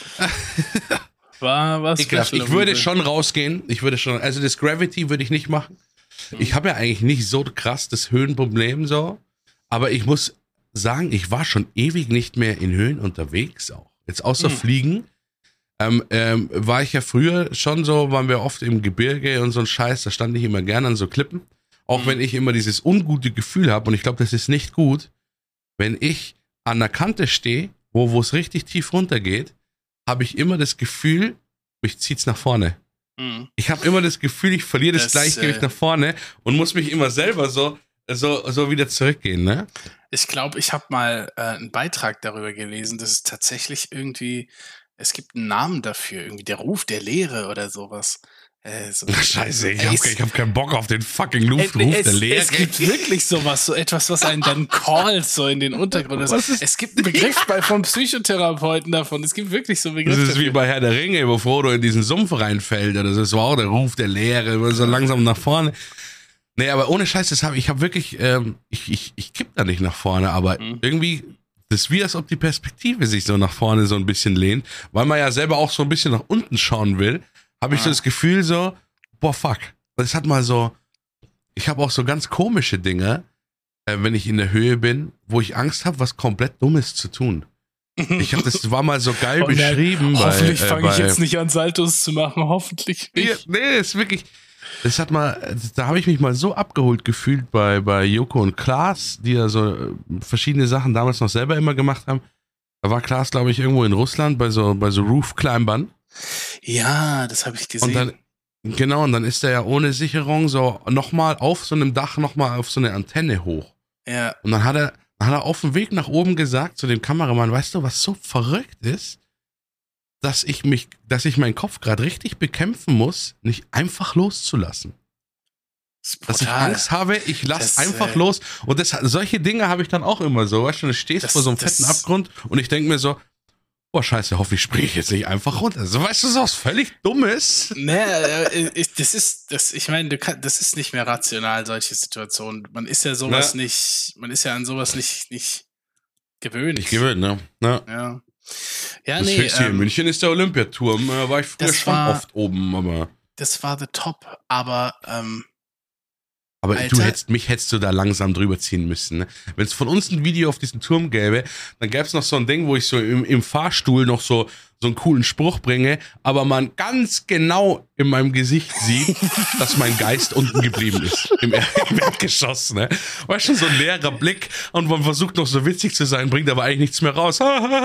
War was Ekelhaft. Ich würde schon rausgehen, ich würde schon, also das Gravity würde ich nicht machen. Ich habe ja eigentlich nicht so krass das Höhenproblem so, aber ich muss sagen, ich war schon ewig nicht mehr in Höhen unterwegs auch. Jetzt außer Hm. Fliegen. Ähm, ähm, war ich ja früher schon so, waren wir oft im Gebirge und so ein Scheiß, da stand ich immer gerne an so Klippen Auch Mhm. wenn ich immer dieses ungute Gefühl habe, und ich glaube, das ist nicht gut, wenn ich an der Kante stehe, wo wo es richtig tief runtergeht, habe ich immer das Gefühl, mich zieht's nach vorne. Mhm. Ich habe immer das Gefühl, ich verliere das, Das, Gleichgewicht äh, nach vorne und muss mich immer selber so, so, so wieder zurückgehen, ne? Ich glaube, ich habe mal äh, einen Beitrag darüber gelesen, dass es tatsächlich irgendwie, es gibt einen Namen dafür, irgendwie der Ruf der Leere oder sowas. Äh, so, Scheiße, ich ey, habe es- ich hab keinen Bock auf den fucking ey, Luft, nee, Ruf es, der Lehre. es gibt wirklich sowas, so etwas, was einen dann callt, so in den Untergrund. Also, Was ist- es gibt einen Begriff bei, von Psychotherapeuten davon. Es gibt wirklich so einen Das Begriff ist wie dafür. bei Herr der Ringe, wo Frodo in diesen Sumpf reinfällt. Oder das war auch der Ruf der Leere, immer so langsam nach vorne. Nee, aber ohne Scheiß, das hab, ich habe wirklich, ähm, ich, ich, ich kipp da nicht nach vorne, aber Mhm. irgendwie, das ist wie, als ob die Perspektive sich so nach vorne so ein bisschen lehnt, weil man ja selber auch so ein bisschen nach unten schauen will, habe ich so Ah. das Gefühl so, boah, fuck. Das hat mal so, ich habe auch so ganz komische Dinge, äh, wenn ich in der Höhe bin, wo ich Angst habe, was komplett Dummes zu tun. Ich habe, das war mal so geil Oh nein, beschrieben. hoffentlich bei, äh, fange ich bei- jetzt nicht an, Saltos zu machen. Hoffentlich Nee, nicht. nee, ist wirklich. Das hat mal, da habe ich mich mal so abgeholt gefühlt bei, bei Joko und Klaas, die ja so äh, verschiedene Sachen damals noch selber immer gemacht haben. Da war Klaas, glaube ich, irgendwo in Russland bei so, bei so Roof-Climbern. Ja, das habe ich gesehen. Und dann, genau, und dann ist er ja ohne Sicherung so nochmal auf so einem Dach, nochmal auf so eine Antenne hoch. ja. Und dann hat er, dann hat er auf dem Weg nach oben gesagt zu dem Kameramann, weißt du, was so verrückt ist? Dass ich mich, dass ich meinen Kopf gerade richtig bekämpfen muss, nicht einfach loszulassen. Das ist Dass ich brutal. Angst habe, ich lass Das, einfach äh, los. Und das, solche Dinge habe ich dann auch immer so. Weißt du, du stehst Das- vor so einem das- fetten Abgrund und ich denke mir so, boah, scheiße, hoffentlich springe ich jetzt nicht einfach runter. So, weißt du, so was völlig Dummes. Nee, äh, ich, das ist, das, ich meine, du kann, das ist nicht mehr rational, solche Situationen. Man ist ja sowas Ja. nicht, man ist ja an sowas nicht, nicht gewöhnt. Ich gewöhnt, ne? Ja. Ja. Ja, Das nee, höchste hier in ähm, München ist der Olympiaturm. Da war ich früher das schon war- oft oben, aber. das war the top, aber ähm, Aber Alter. du hättest, mich hättest du da langsam drüber ziehen müssen. Ne? Wenn es von uns ein Video auf diesen Turm gäbe, dann gäbe es noch so ein Ding, wo ich so im, im Fahrstuhl noch so, so einen coolen Spruch bringe, aber man ganz genau in meinem Gesicht sieht, dass mein Geist unten geblieben ist. Im, im Erdgeschoss, ne? Weißt du, so ein leerer Blick und man versucht noch so witzig zu sein, bringt aber eigentlich nichts mehr raus.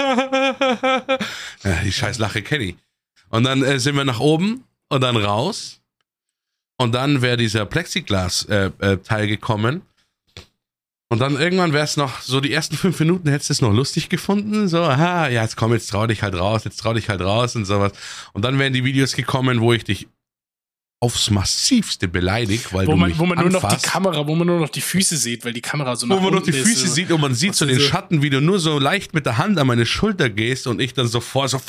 Ja, die scheiß Lache kenne ich. Und dann äh, sind wir nach oben und dann raus. Und dann wäre dieser Plexiglas-Teil äh, äh, gekommen. Und dann irgendwann wäre es noch, so die ersten fünf Minuten hättest du es noch lustig gefunden. So, aha, ja, jetzt komm, jetzt trau dich halt raus, jetzt trau dich halt raus und sowas. Und dann wären die Videos gekommen, wo ich dich aufs Massivste beleidigt, weil wo du man, mich wo man nur noch die anfasst. Kamera, wo man nur noch die Füße sieht, weil die Kamera so nach Wo man noch die unten ist, Füße so. sieht und man sieht Was so den so- Schatten, wie du nur so leicht mit der Hand an meine Schulter gehst und ich dann sofort so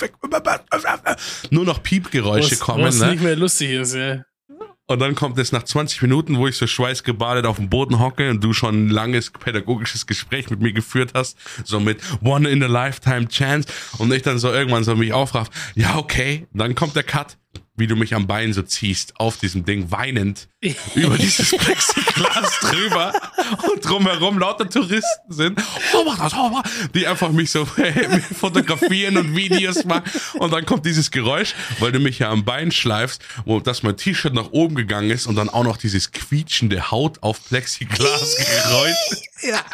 nur noch Piepgeräusche Was, kommen. was Ne? nicht mehr lustig ist, ja. Und dann kommt es nach zwanzig Minuten, wo ich so schweißgebadet auf dem Boden hocke und du schon ein langes pädagogisches Gespräch mit mir geführt hast, so mit One in a Lifetime Chance und ich dann so irgendwann so mich aufraff, ja okay, und dann kommt der Cut, wie du mich am Bein so ziehst, auf diesem Ding, weinend, über dieses Plexiglas drüber und drumherum lauter Touristen sind, oh, mach das, oh, mach, die einfach mich so fotografieren und Videos machen und dann kommt dieses Geräusch, weil du mich ja am Bein schleifst, wo dass mein T-Shirt nach oben gegangen ist und dann auch noch dieses quietschende Haut auf Plexiglas geräuscht. Ja.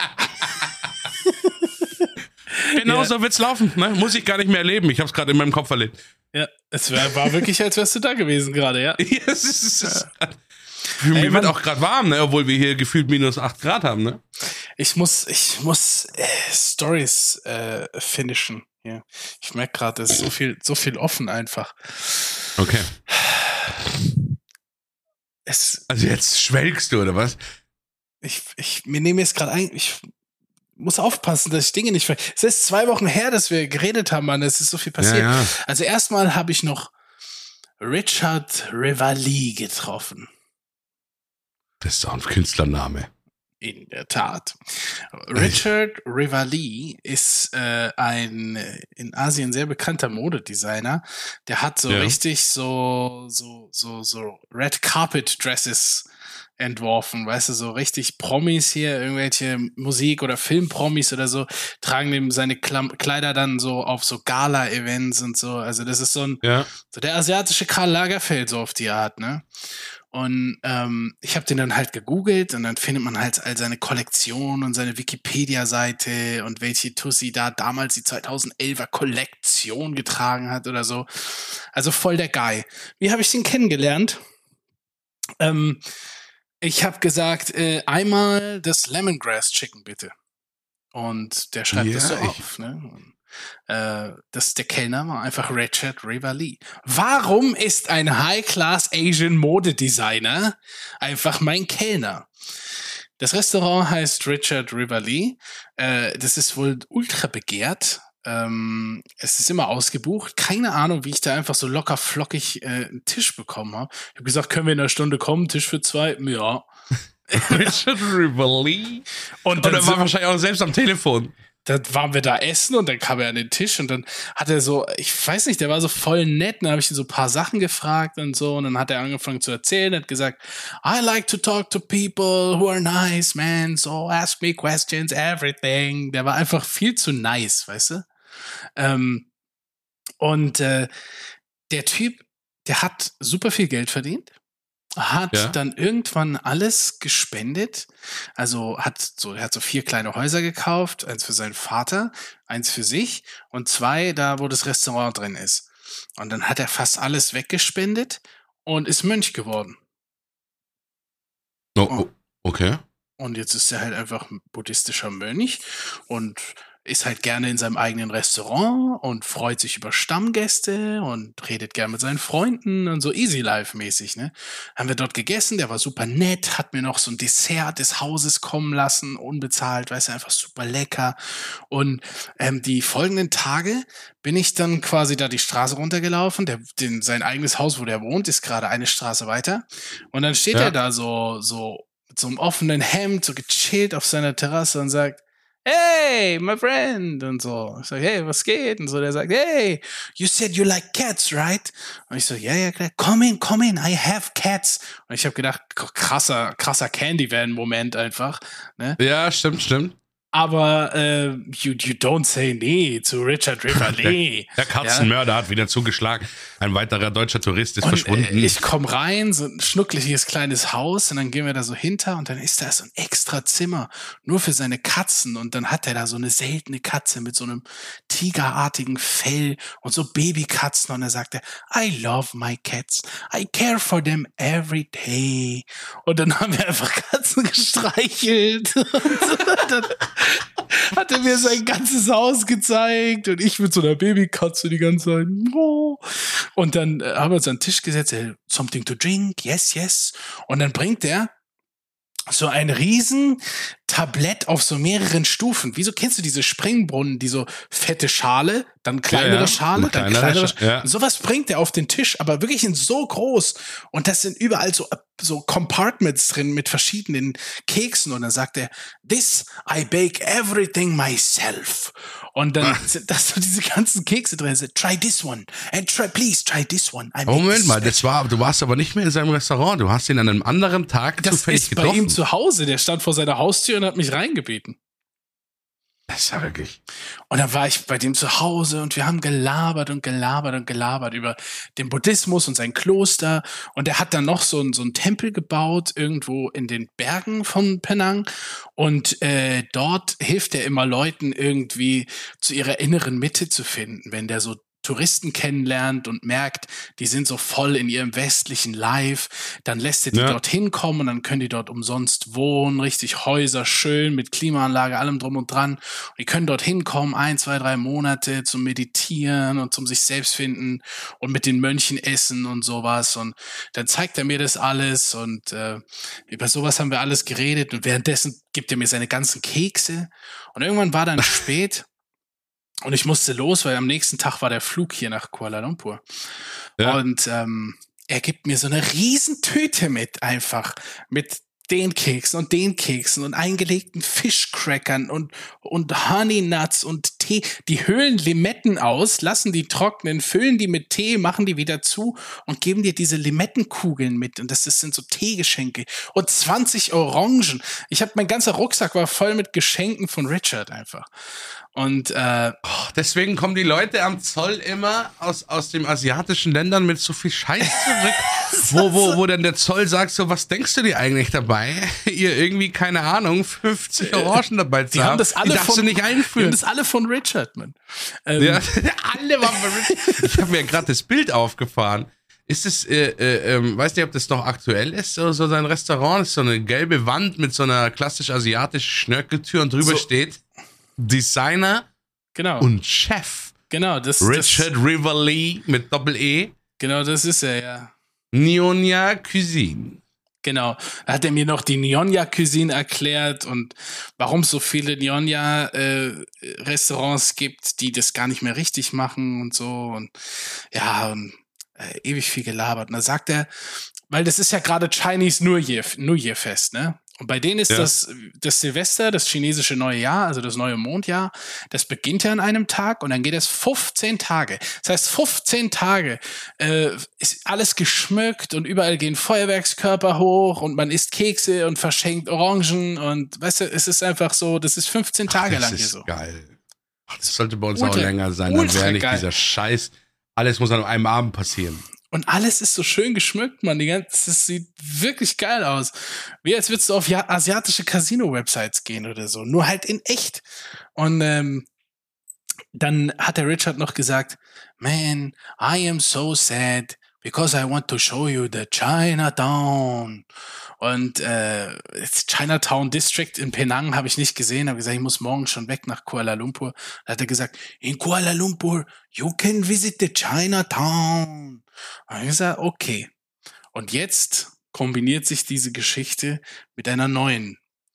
Genau Ja. so wird's laufen, ne? Muss ich gar nicht mehr erleben, ich hab's gerade in meinem Kopf erlebt. Ja, es wär, war wirklich, als wärst du da gewesen gerade, ja. Ja, es ist, es ist, Für Ey, mir wird Mann. auch gerade warm, ne? Obwohl wir hier gefühlt minus acht Grad haben, ne? Ich muss, ich muss äh, Stories äh, finishen. Ja. Ich merke gerade, es ist so viel, so viel offen einfach. Okay. Es, Also jetzt schwelgst du, oder was? ich, ich, mir nehme jetzt gerade ein, ich muss aufpassen, dass ich Dinge nicht ver. Es ist zwei Wochen her, dass wir geredet haben, Mann. Es ist so viel passiert. Ja, ja. Also erstmal habe ich noch Richard Rivali getroffen. Das ist doch ein Künstlername. In der Tat. Richard Rivali ist äh, ein äh, in Asien sehr bekannter Modedesigner. Der hat so Ja. richtig so, so, so, so Red Carpet Dresses entworfen, weißt du, so richtig Promis hier, irgendwelche Musik- oder Filmpromis oder so, tragen dem seine Klam- Kleider dann so auf so Gala-Events und so. Also das ist so ein, Ja. so der asiatische Karl Lagerfeld so auf die Art, ne? Und ähm, ich habe den dann halt gegoogelt und dann findet man halt all seine Kollektion und seine Wikipedia-Seite und welche Tussi da damals die zweitausendelfer Kollektion getragen hat oder so. Also voll der Guy. Wie habe ich den kennengelernt? Ähm, ich habe gesagt, äh, einmal das Lemongrass Chicken bitte. Und der schreibt Ja, das so ich- auf. Ne? Und, äh, das, der Kellner war einfach Richard Rivali. Warum ist ein High-Class Asian Modedesigner einfach mein Kellner? Das Restaurant heißt Richard Rivali. Äh, das ist wohl ultra begehrt. Ähm, es ist immer ausgebucht. Keine Ahnung, wie ich da einfach so locker flockig äh, einen Tisch bekommen habe. Ich habe gesagt, können wir in einer Stunde kommen? Tisch für zwei? Ja. Richard Rivali. Und Und dann er war sind, wahrscheinlich auch selbst am Telefon. dann waren wir da essen und dann kam er an den Tisch und dann hat er so, ich weiß nicht, der war so voll nett. Und dann habe ich ihn so ein paar Sachen gefragt und so. Und dann hat er angefangen zu erzählen, hat gesagt, I like to talk to people who are nice, man. So ask me questions, everything. Der war einfach viel zu nice, weißt du? Ähm, und äh, der Typ, der hat super viel Geld verdient, hat Ja. dann irgendwann alles gespendet. Also hat so, er hat so vier kleine Häuser gekauft, eins für seinen Vater, eins für sich und zwei da, wo das Restaurant drin ist. Und dann hat er fast alles weggespendet und ist Mönch geworden. Oh, oh, okay. Und jetzt ist er halt einfach ein buddhistischer Mönch und ist halt gerne in seinem eigenen Restaurant und freut sich über Stammgäste und redet gerne mit seinen Freunden und so easy life mäßig, ne? Haben wir dort gegessen, der war super nett, hat mir noch so ein Dessert des Hauses kommen lassen, unbezahlt, weißt du, einfach super lecker. Und ähm, die folgenden Tage bin ich dann quasi da die Straße runtergelaufen, der, den, sein eigenes Haus, wo der wohnt, ist gerade eine Straße weiter. Und dann steht Ja. er da so, so mit so einem offenen Hemd, so gechillt auf seiner Terrasse und sagt, hey, my friend, und so. Ich sag, hey, was geht? Und so, der sagt, hey, you said you like cats, right? Und ich so, ja, ja, klar, come in, come in, I have cats. Und ich habe gedacht, krasser, krasser Candyvan-Moment einfach, ne? Ja, stimmt, stimmt. Aber äh, you, you don't say nee zu Richard Rivali. Der Katzenmörder hat wieder zugeschlagen. Ein weiterer deutscher Tourist ist Und, verschwunden. Äh, ich komme rein, so ein schnuckliges kleines Haus und dann gehen wir da so hinter und dann ist da so ein extra Zimmer nur für seine Katzen und dann hat er da so eine seltene Katze mit so einem tigerartigen Fell und so Babykatzen und dann sagt er, I love my cats, I care for them every day. Und dann haben wir einfach Katzen gestreichelt und dann hat er mir sein ganzes Haus gezeigt und ich mit so einer Babykatze die ganze Zeit. Oh. Und dann äh, haben wir uns an den Tisch gesetzt, äh, something to drink, yes, yes. Und dann bringt er so ein riesen Tablett auf so mehreren Stufen. Wieso kennst du diese Springbrunnen, die so fette Schale, dann kleinere Ja, ja. Schale, Eine dann kleinere kleinere Sch- Schale. ja. Und sowas bringt er auf den Tisch, aber wirklich in so groß. Und das sind überall so, so Compartments drin mit verschiedenen Keksen. Und dann sagt er, this, I bake everything myself. Und dann sind das so diese ganzen Kekse drin. So, try this one. And try, please try this one. I make Moment this mal, das war, du warst aber nicht mehr in seinem Restaurant. Du hast ihn an einem anderen Tag Das zufällig ist bei getroffen. ihm zu Hause. Der stand vor seiner Haustür und hat mich reingebeten. Das ist ja wirklich. Und dann war ich bei dem zu Hause und wir haben gelabert und gelabert und gelabert über den Buddhismus und sein Kloster. Und er hat dann noch so, ein, so einen Tempel gebaut, irgendwo in den Bergen von Penang. Und äh, dort hilft er immer Leuten irgendwie zu ihrer inneren Mitte zu finden, wenn der so Touristen kennenlernt und merkt, die sind so voll in ihrem westlichen Life, dann lässt er die Ja. dorthin kommen und dann können die dort umsonst wohnen, richtig Häuser, schön, mit Klimaanlage, allem drum und dran. Und die können dorthin kommen, ein, zwei, drei Monate zum Meditieren und zum sich selbst finden und mit den Mönchen essen und sowas. Und dann zeigt er mir das alles und äh, über sowas haben wir alles geredet und währenddessen gibt er mir seine ganzen Kekse. Und irgendwann war dann spät. Und ich musste los, weil am nächsten Tag war der Flug hier nach Kuala Lumpur. Ja. Und ähm, er gibt mir so eine riesen Tüte mit einfach, mit den Keksen und den Keksen und eingelegten Fischcrackern und, und Honey Nuts und Tee. Die höhlen Limetten aus, lassen die trocknen, füllen die mit Tee, machen die wieder zu und geben dir diese Limettenkugeln mit. Und das, das sind so Teegeschenke. Und zwanzig Orangen. Ich habe, mein ganzer Rucksack war voll mit Geschenken von Richard einfach. Und äh, oh, deswegen kommen die Leute am Zoll immer aus, aus den asiatischen Ländern mit so viel Scheiß zurück, wo, wo, wo dann der Zoll sagt so, was denkst du dir eigentlich dabei? Ihr irgendwie, keine Ahnung, fünfzig Orangen dabei zu die haben das alle die darfst von, du nicht einführen. Die haben das alle von Richard, Mann. Ähm, ja, alle waren von Richard. Ich habe mir gerade das Bild aufgefahren. Ist es, äh, äh, äh, weiß nicht, ob das noch aktuell ist, so, so sein Restaurant, ist so eine gelbe Wand mit so einer klassisch asiatischen Schnörkeltür und drüber so. steht Designer genau. und Chef. Genau, das Richard das, Rivoli mit Doppel-E. Genau, das ist er, ja. Nyonya Cuisine. Genau, da hat er mir noch die Nyonya Cuisine erklärt und warum es so viele Nyonya äh, Restaurants gibt, die das gar nicht mehr richtig machen und so und ja, und äh, ewig viel gelabert. Und da sagt er, weil das ist ja gerade Chinese New Year, New Year Fest, ne? Und bei denen ist ja. das, das Silvester, das chinesische neue Jahr, also das neue Mondjahr, das beginnt ja an einem Tag und dann geht es fünfzehn Tage. Das heißt, fünfzehn Tage äh, ist alles geschmückt und überall gehen Feuerwerkskörper hoch und man isst Kekse und verschenkt Orangen und weißt du, es ist einfach so, das ist fünfzehn Tage Ach, lang das hier ist so. Geil. Ach, das sollte bei uns ultra, auch länger sein, dann wäre nicht geil. dieser Scheiß, alles muss an einem Abend passieren. Und alles ist so schön geschmückt, man. Die ganze, das sieht wirklich geil aus. Wie als würdest du auf ja, asiatische Casino-Websites gehen oder so. Nur halt in echt. Und ähm, dann hat der Richard noch gesagt, man, I am so sad because I want to show you the Chinatown. Und äh, Chinatown District in Penang habe ich nicht gesehen. Habe gesagt, ich muss morgen schon weg nach Kuala Lumpur. Da hat er gesagt, in Kuala Lumpur, you can visit the Chinatown. Und ich gesagt, okay. Und jetzt kombiniert sich diese Geschichte mit einer neuen.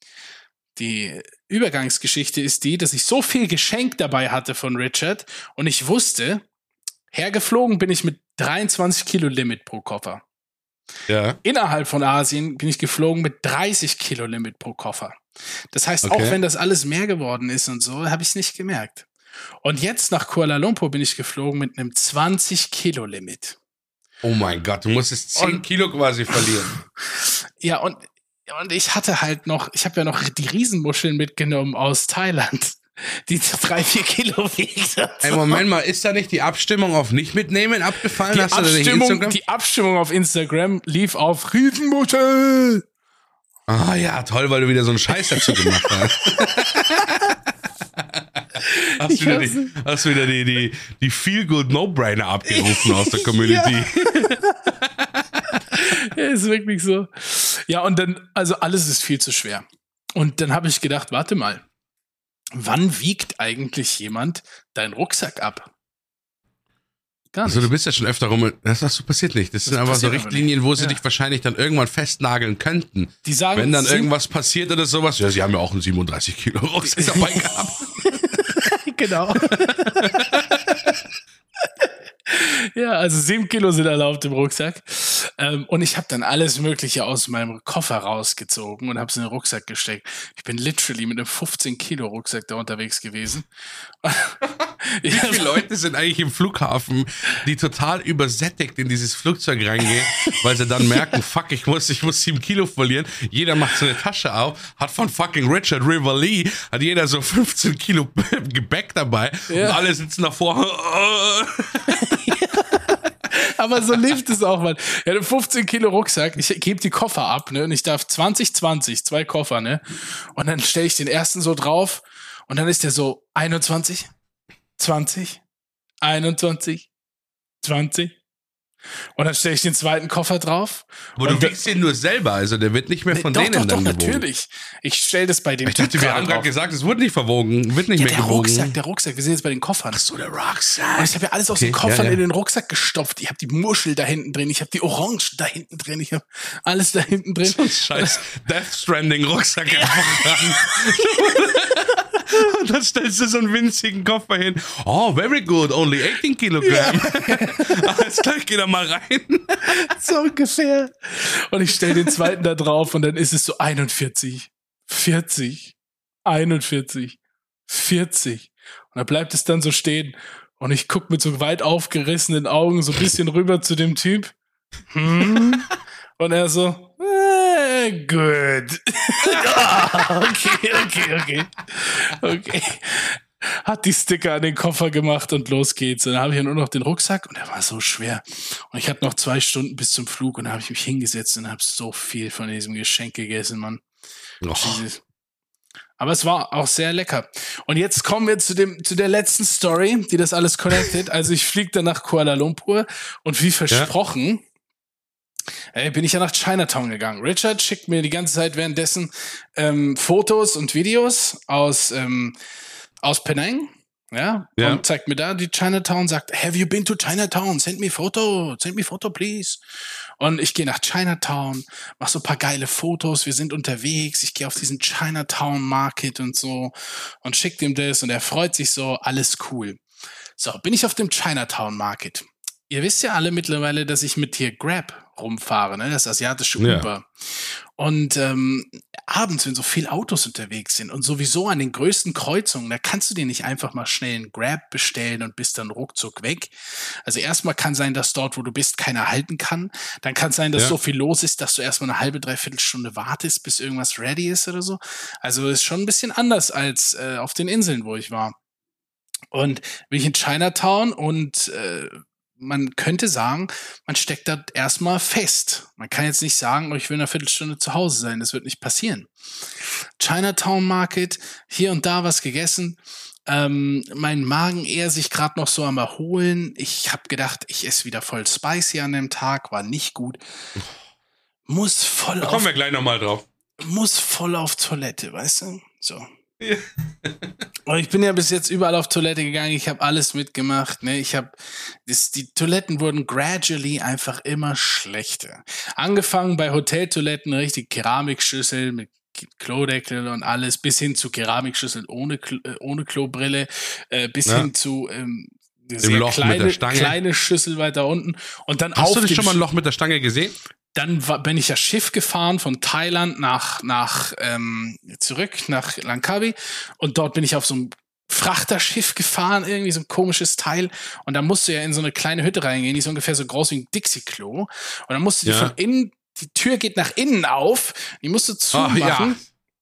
Die Übergangsgeschichte ist die, dass ich so viel Geschenk dabei hatte von Richard und ich wusste, hergeflogen bin ich mit dreiundzwanzig Kilo Limit pro Koffer. Ja. Innerhalb von Asien bin ich geflogen mit dreißig Kilo Limit pro Koffer. Das heißt, okay. auch wenn das alles mehr geworden ist und so, habe ich es nicht gemerkt. Und jetzt nach Kuala Lumpur bin ich geflogen mit einem zwanzig Kilo Limit. Oh mein Gott, du musstest zehn Kilo quasi verlieren. Ja, und, und ich hatte halt noch, ich habe ja noch die Riesenmuscheln mitgenommen aus Thailand, die drei, vier Kilo wiegt. Ey, Moment mal, ist da nicht die Abstimmung auf nicht mitnehmen abgefallen? Die, Hast Abstimmung, du die Abstimmung auf Instagram lief auf Riesenmuschel. Ah ja, toll, weil du wieder so einen Scheiß dazu gemacht hast. Hast wieder, die, hast wieder die, die, die Feel-Good-No-Brainer abgerufen aus der Community. Ja, ist wirklich so. Ja, und dann, also alles ist viel zu schwer. Und dann habe ich gedacht, warte mal, wann wiegt eigentlich jemand deinen Rucksack ab? Gar nicht. Also du bist ja schon öfter rum, das, das passiert nicht. Das, das sind einfach so Richtlinien, wo sie ja. dich wahrscheinlich dann irgendwann festnageln könnten. Die sagen, wenn dann irgendwas passiert oder sowas, ja, sie haben ja auch einen siebenunddreißig Kilo Rucksack dabei gehabt. Genau. Ja, also sieben Kilo sind erlaubt im Rucksack. Ähm, und ich habe dann alles Mögliche aus meinem Koffer rausgezogen und habe es in den Rucksack gesteckt. Ich bin literally mit einem fünfzehn Kilo Rucksack da unterwegs gewesen. Wie viele Leute sind eigentlich im Flughafen, die total übersättigt in dieses Flugzeug reingehen, weil sie dann merken, fuck, ich muss, ich muss sieben Kilo verlieren. Jeder macht so eine Tasche auf, hat von fucking Richard Rivoli, hat jeder so fünfzehn Kilo Gebäck dabei ja. und alle sitzen davor. Aber so lebt es auch, man. Ich hatte fünfzehn Kilo Rucksack, ich gebe die Koffer ab, ne, und ich darf zwanzig, zwanzig, zwei Koffer, ne, und dann stelle ich den ersten so drauf und dann ist der so einundzwanzig, zwanzig, einundzwanzig, zwanzig und dann stelle ich den zweiten Koffer drauf. Wo du wiegst den nur selber, also der wird nicht mehr von doch, denen doch, dann doch, gewogen. Natürlich. Ich stelle das bei dem Ich dachte, wir haben gerade gesagt, es wurde nicht verwogen, wird nicht ja, mehr der gewogen. Rucksack, der Rucksack, wir sind jetzt bei den Koffern. Ach so, der Rucksack. Und ich habe ja alles aus okay, den Koffern ja, ja. in den Rucksack gestopft. Ich habe die Muschel da hinten drin, ich habe die Orangen da hinten drin, ich habe alles da hinten drin. So ein scheiß Death Stranding Rucksack ja. einfach ran. Und dann stellst du so einen winzigen Koffer hin. Oh, very good, only achtzehn Kilogramm. Ja. Alles klar, geh da mal rein. So ungefähr. Und ich stelle den zweiten da drauf und dann ist es so einundvierzig, vierzig, einundvierzig, vierzig. Und da bleibt es dann so stehen. Und ich gucke mit so weit aufgerissenen Augen so ein bisschen rüber zu dem Typ. Hm? Und er so, äh, gut. Oh, okay, okay, okay. Okay. hat die Sticker an den Koffer gemacht und los geht's. Und dann habe ich ja nur noch den Rucksack und der war so schwer. Und ich hatte noch zwei Stunden bis zum Flug und da habe ich mich hingesetzt und habe so viel von diesem Geschenk gegessen, Mann. Oh. Aber es war auch sehr lecker. Und jetzt kommen wir zu dem zu der letzten Story, die das alles connected. Also ich fliege dann nach Kuala Lumpur und wie versprochen ja. äh, bin ich ja nach Chinatown gegangen. Richard schickt mir die ganze Zeit währenddessen ähm, Fotos und Videos aus ähm, aus Penang. Ja, ja, und zeigt mir da die Chinatown, sagt, have you been to Chinatown? Send me photo, send me photo, please. Und ich gehe nach Chinatown, mach so ein paar geile Fotos, wir sind unterwegs, ich gehe auf diesen Chinatown Market und so und schick ihm das und er freut sich so, alles cool. So, bin ich auf dem Chinatown Market. Ihr wisst ja alle mittlerweile, dass ich mit hier Grab rumfahre, ne, das asiatische Uber. Ja. Und ähm, abends, wenn so viele Autos unterwegs sind und sowieso an den größten Kreuzungen, da kannst du dir nicht einfach mal schnell einen Grab bestellen und bist dann ruckzuck weg. Also erstmal kann sein, dass dort, wo du bist, keiner halten kann. Dann kann es sein, dass ja. so viel los ist, dass du erstmal eine halbe, dreiviertel Stunde wartest, bis irgendwas ready ist oder so. Also ist schon ein bisschen anders als äh, auf den Inseln, wo ich war. Und bin ich in Chinatown und äh, man könnte sagen, man steckt da erstmal fest. Man kann jetzt nicht sagen, oh, ich will in einer Viertelstunde zu Hause sein. Das wird nicht passieren. Chinatown Market, hier und da was gegessen. Ähm, mein Magen eher sich gerade noch so am Erholen. Ich habe gedacht, ich esse wieder voll spicy an dem Tag. War nicht gut. Muss voll da auf... kommen wir gleich nochmal drauf. Muss voll auf Toilette, weißt du? So. Ja. Und ich bin ja bis jetzt überall auf Toilette gegangen, ich habe alles mitgemacht, ne? Ich habe die Toiletten wurden gradually einfach immer schlechter. Angefangen bei Hoteltoiletten, richtig Keramikschüssel mit Klodeckel und alles, bis hin zu Keramikschüsseln ohne ohne Klobrille, äh, bis ja. hin zu ähm, sehr Loch kleine, mit der Stange. kleine Schüssel weiter unten und dann Hast auf du dich dem schon mal ein Loch mit der Stange gesehen? Dann war, bin ich ja Schiff gefahren von Thailand nach, nach ähm, zurück nach Langkawi und dort bin ich auf so einem Frachterschiff gefahren, irgendwie so ein komisches Teil und da musst du ja in so eine kleine Hütte reingehen, die ist ungefähr so groß wie ein Dixie-Klo und dann musst du die ja. von innen, die Tür geht nach innen auf, die musst du zumachen. Oh, ja.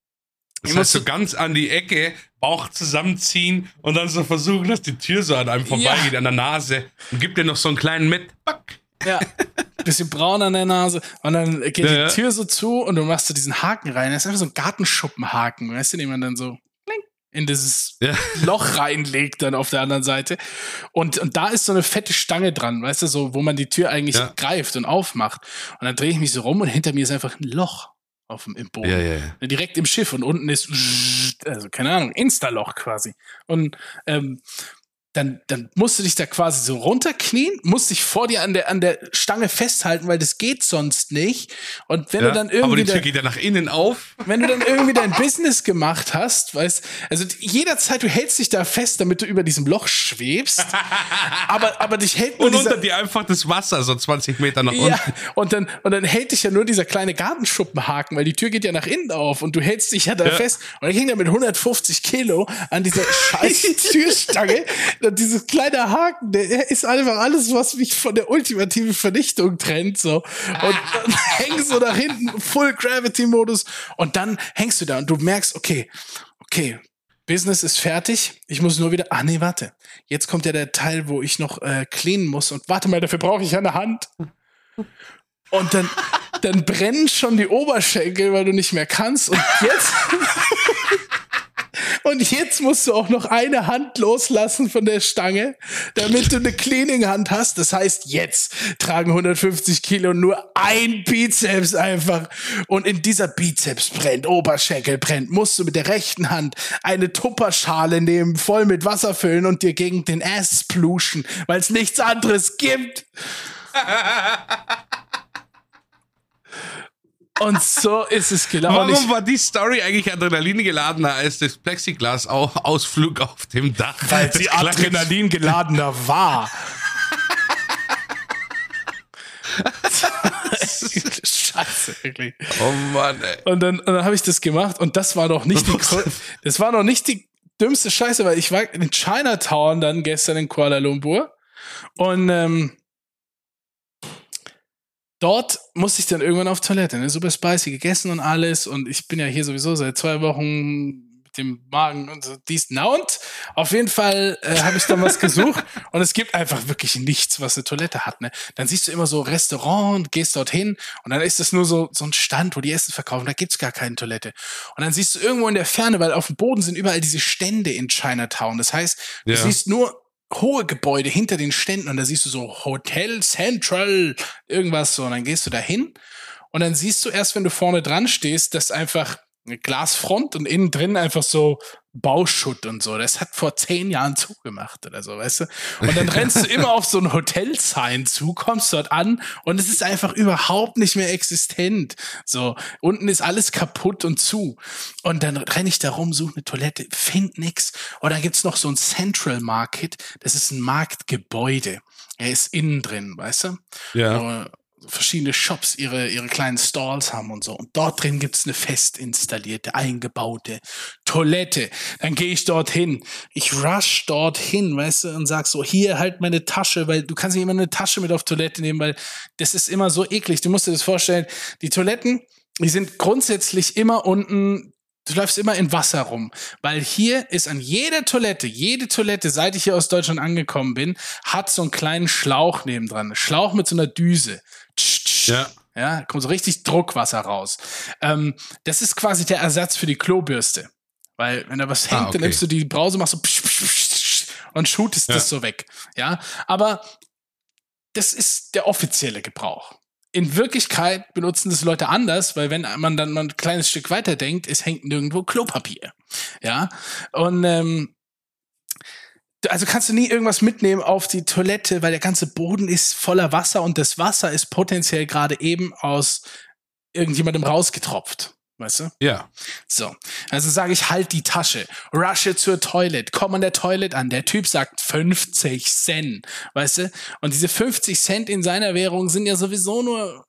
Das heißt, so ganz an die Ecke, Bauch zusammenziehen und dann so versuchen, dass die Tür so an einem vorbeigeht, ja. an der Nase und gibt dir noch so einen kleinen mit. Ja, bisschen braun an der Nase und dann geht ja, die Tür so zu und du machst so diesen Haken rein. Das ist einfach so ein Gartenschuppenhaken, weißt du, den man dann so in dieses ja. Loch reinlegt dann auf der anderen Seite. Und, und da ist so eine fette Stange dran, weißt du, so, wo man die Tür eigentlich ja. greift und aufmacht. Und dann drehe ich mich so rum und hinter mir ist einfach ein Loch auf dem im Boden. Ja, ja, ja. Direkt im Schiff und unten ist, also keine Ahnung, Instaloch quasi. Und ähm, Dann, dann musst du dich da quasi so runterknien, musst dich vor dir an der, an der Stange festhalten, weil das geht sonst nicht. Und wenn ja, du dann irgendwie. Aber die Tür geht ja nach innen auf. Wenn du dann irgendwie dein Business gemacht hast, weißt, also jederzeit, du hältst dich da fest, damit du über diesem Loch schwebst. aber, aber dich hält nur Und dieser, unter dir einfach das Wasser, so zwanzig Meter nach unten. Ja, und dann, und dann hält dich ja nur dieser kleine Gartenschuppenhaken, weil die Tür geht ja nach innen auf und du hältst dich ja da ja. fest. Und ich hänge da mit hundertfünfzig Kilo an dieser scheiß Türstange. Und dieses kleine Haken, der ist einfach alles, was mich von der ultimativen Vernichtung trennt, so. Und dann hängst du da hinten, Full Gravity Modus. Und dann hängst du da und du merkst, okay, okay, Business ist fertig. Ich muss nur wieder, ah nee, warte. Jetzt kommt ja der Teil, wo ich noch äh, cleanen muss. Und warte mal, dafür brauche ich ja eine Hand. Und dann, dann brennen schon die Oberschenkel, weil du nicht mehr kannst. Und jetzt... Und jetzt musst du auch noch eine Hand loslassen von der Stange, damit du eine Cleaning-Hand hast. Das heißt, jetzt tragen hundertfünfzig Kilo nur ein Bizeps einfach. Und in dieser Bizeps brennt, Oberschenkel brennt, musst du mit der rechten Hand eine Tupperschale nehmen, voll mit Wasser füllen und dir gegen den Ass spluschen, weil es nichts anderes gibt. Und so ist es gelaufen. Warum war die Story eigentlich Adrenalin geladener als das Plexiglas-Ausflug auf dem Dach? Weil sie Adrenalin geladener war. Scheiße, wirklich. Oh Mann, ey. Und dann, und dann habe ich das gemacht und das war noch nicht die, das war noch nicht die dümmste Scheiße, weil ich war in Chinatown dann gestern in Kuala Lumpur und ähm, dort musste ich dann irgendwann auf Toilette, ne? Super spicy gegessen und alles und ich bin ja hier sowieso seit zwei Wochen dem Magen und so dies. Na und? Auf jeden Fall äh, habe ich dann was gesucht und es gibt einfach wirklich nichts, was eine Toilette hat. Ne? Dann siehst du immer so Restaurant und gehst dorthin und dann ist es nur so, so ein Stand, wo die Essen verkaufen. Da gibt's gar keine Toilette. Und dann siehst du irgendwo in der Ferne, weil auf dem Boden sind überall diese Stände in Chinatown. Das heißt, du Ja. siehst nur hohe Gebäude hinter den Ständen und da siehst du so Hotel Central, irgendwas so. Und dann gehst du da hin und dann siehst du erst, wenn du vorne dran stehst, dass einfach eine Glasfront und innen drin einfach so Bauschutt und so. Das hat vor zehn Jahren zugemacht oder so, weißt du? Und dann rennst du immer auf so ein Hotel-Sign zu, kommst dort an und es ist einfach überhaupt nicht mehr existent. So, unten ist alles kaputt und zu. Und dann renne ich da rum, suche eine Toilette, find nix. Und dann gibt's noch so ein Central Market, das ist ein Marktgebäude. Er ist innen drin, weißt du? Ja. Wo verschiedene Shops ihre, ihre kleinen Stalls haben und so. Und dort drin gibt's eine fest installierte, eingebaute Toilette. Dann gehe ich dorthin. Ich rush dorthin, weißt du, und sag so, hier, halt meine Tasche, weil du kannst nicht immer eine Tasche mit auf Toilette nehmen, weil das ist immer so eklig. Du musst dir das vorstellen, die Toiletten, die sind grundsätzlich immer unten. Du läufst immer in Wasser rum, weil hier ist an jeder Toilette, jede Toilette, seit ich hier aus Deutschland angekommen bin, hat so einen kleinen Schlauch nebendran. Schlauch mit so einer Düse. Ja. Ja, kommt so richtig Druckwasser raus. Ähm, das ist quasi der Ersatz für die Klobürste. Weil, wenn da was hängt, Ah, okay. dann nimmst du die Brause, machst so psch, psch, psch, psch, und shootest Ja. das so weg. Ja, aber das ist der offizielle Gebrauch. In Wirklichkeit benutzen das Leute anders, weil wenn man dann mal ein kleines Stück weiter denkt, es hängt nirgendwo Klopapier. Ja, und ähm, also kannst du nie irgendwas mitnehmen auf die Toilette, weil der ganze Boden ist voller Wasser und das Wasser ist potenziell gerade eben aus irgendjemandem rausgetropft. Weißt du? Ja. So, also sage ich, halt die Tasche, rushe zur Toilette, komm an der Toilette an, der Typ sagt fünfzig Cent, weißt du? Und diese fünfzig Cent in seiner Währung sind ja sowieso nur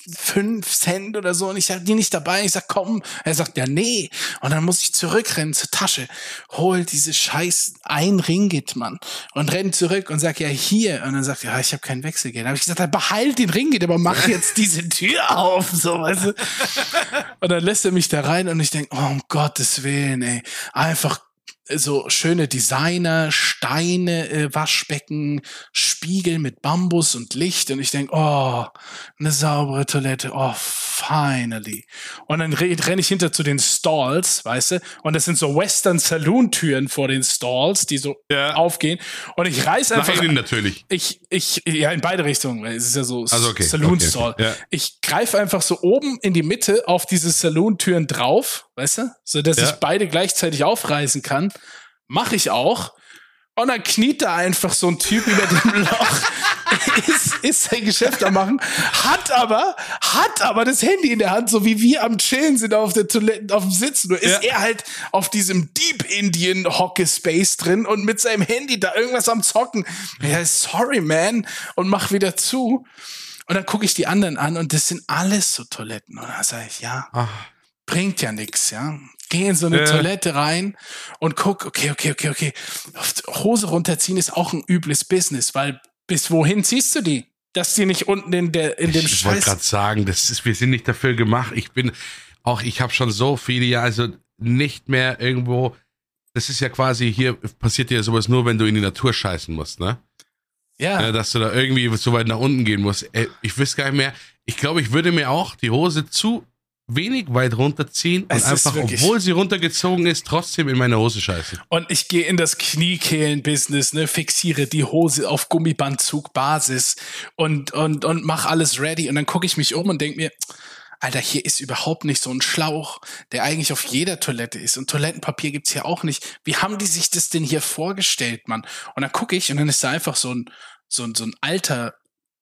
fünf Cent oder so und ich hab die nicht dabei, ich sag, komm, er sagt, ja, nee, und dann muss ich zurückrennen zur Tasche, hol diese scheiß ein Ringgit, Mann, und renn zurück und sag, ja, hier, und dann sagt er, ja, ich habe kein Wechselgeld, dann habe ich gesagt, dann behalt den Ringgit, aber mach jetzt diese Tür auf, so, weißt du, und dann lässt er mich da rein und ich denk, oh, um Gottes Willen, ey, einfach so schöne Designer, Steine, äh, Waschbecken, Spiegel mit Bambus und Licht und ich denk, oh, eine saubere Toilette, oh, finally. Und dann re- renne ich hinter zu den Stalls, weißt du, und das sind so Western-Saloon-Türen vor den Stalls, die so Ja. aufgehen und ich reiß Nach einfach... innen natürlich. Ich, ich, ja, in beide Richtungen, weil es ist ja so Also okay, Saloon-Stall. okay, okay, ja. Ich greife einfach so oben in die Mitte auf diese Saloon-Türen drauf, weißt du, so dass Ja. ich beide gleichzeitig aufreißen kann. Mache ich auch. Und dann kniet da einfach so ein Typ über dem Loch, ist, ist sein Geschäft am machen, hat aber, hat aber das Handy in der Hand, so wie wir am Chillen sind auf der Toilette, auf dem Sitzen. Nur ist Ja. er halt auf diesem Deep Indian Hockey Space drin und mit seinem Handy da irgendwas am Zocken. Ja, sorry, man. Und mach wieder zu. Und dann gucke ich die anderen an und das sind alles so Toiletten. Und dann sage ich, ja, Ach, bringt ja nix, ja. Geh in so eine Ja. Toilette rein und guck, okay, okay, okay, okay. Hose runterziehen ist auch ein übles Business, weil bis wohin ziehst du die? Dass die nicht unten in der in dem ich wollte Scheiß. gerade sagen, das ist, wir sind nicht dafür gemacht. Ich bin auch, ich habe schon so viele Jahre, also nicht mehr irgendwo. Das ist ja quasi, hier passiert ja sowas nur, wenn du in die Natur scheißen musst, ne? Ja, Ja, dass du da irgendwie so weit nach unten gehen musst. Ey, ich wüsste gar nicht mehr. Ich glaube, ich würde mir auch die Hose zu wenig weit runterziehen und Es ist einfach, wirklich- obwohl sie runtergezogen ist, trotzdem in meine Hose scheißen. und ich gehe in das Kniekehlen-Business, ne, fixiere die Hose auf Gummibandzugbasis und und und mach alles ready und dann gucke ich mich um und denk mir, Alter, hier ist überhaupt nicht so ein Schlauch, der eigentlich auf jeder Toilette ist. Und Toilettenpapier gibt's hier auch nicht. Wie haben die sich das denn hier vorgestellt, Mann? Und dann gucke ich und dann ist da einfach so ein, so ein, so ein alter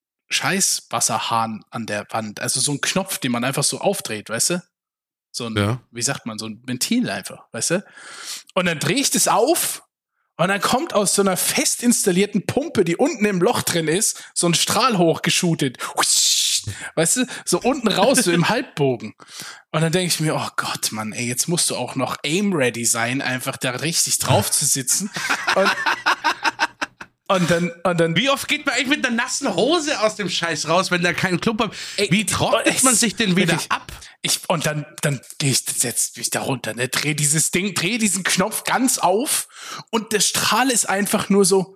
Scheißwasserhahn an der Wand. Also so ein Knopf, den man einfach so aufdreht, weißt du? So ein, Ja. wie sagt man, so ein Ventil einfach, weißt du? Und dann drehe ich das auf und dann kommt aus so einer fest installierten Pumpe, die unten im Loch drin ist, so ein Strahl hochgeschootet. Weißt du, so unten raus, so im Halbbogen. Und dann denke ich mir, oh Gott, Mann, ey, jetzt musst du auch noch aim-ready sein, einfach da richtig drauf zu sitzen. Und, und dann, und dann, Wie oft geht man eigentlich mit einer nassen Hose aus dem Scheiß raus, wenn da kein Klopapier... Ey, Wie trocknet es- man sich denn wieder wirklich, ab? ich, und dann, dann gehe ich, setz mich da runter, ne, dreh dieses Ding, dreh diesen Knopf ganz auf und der Strahl ist einfach nur so,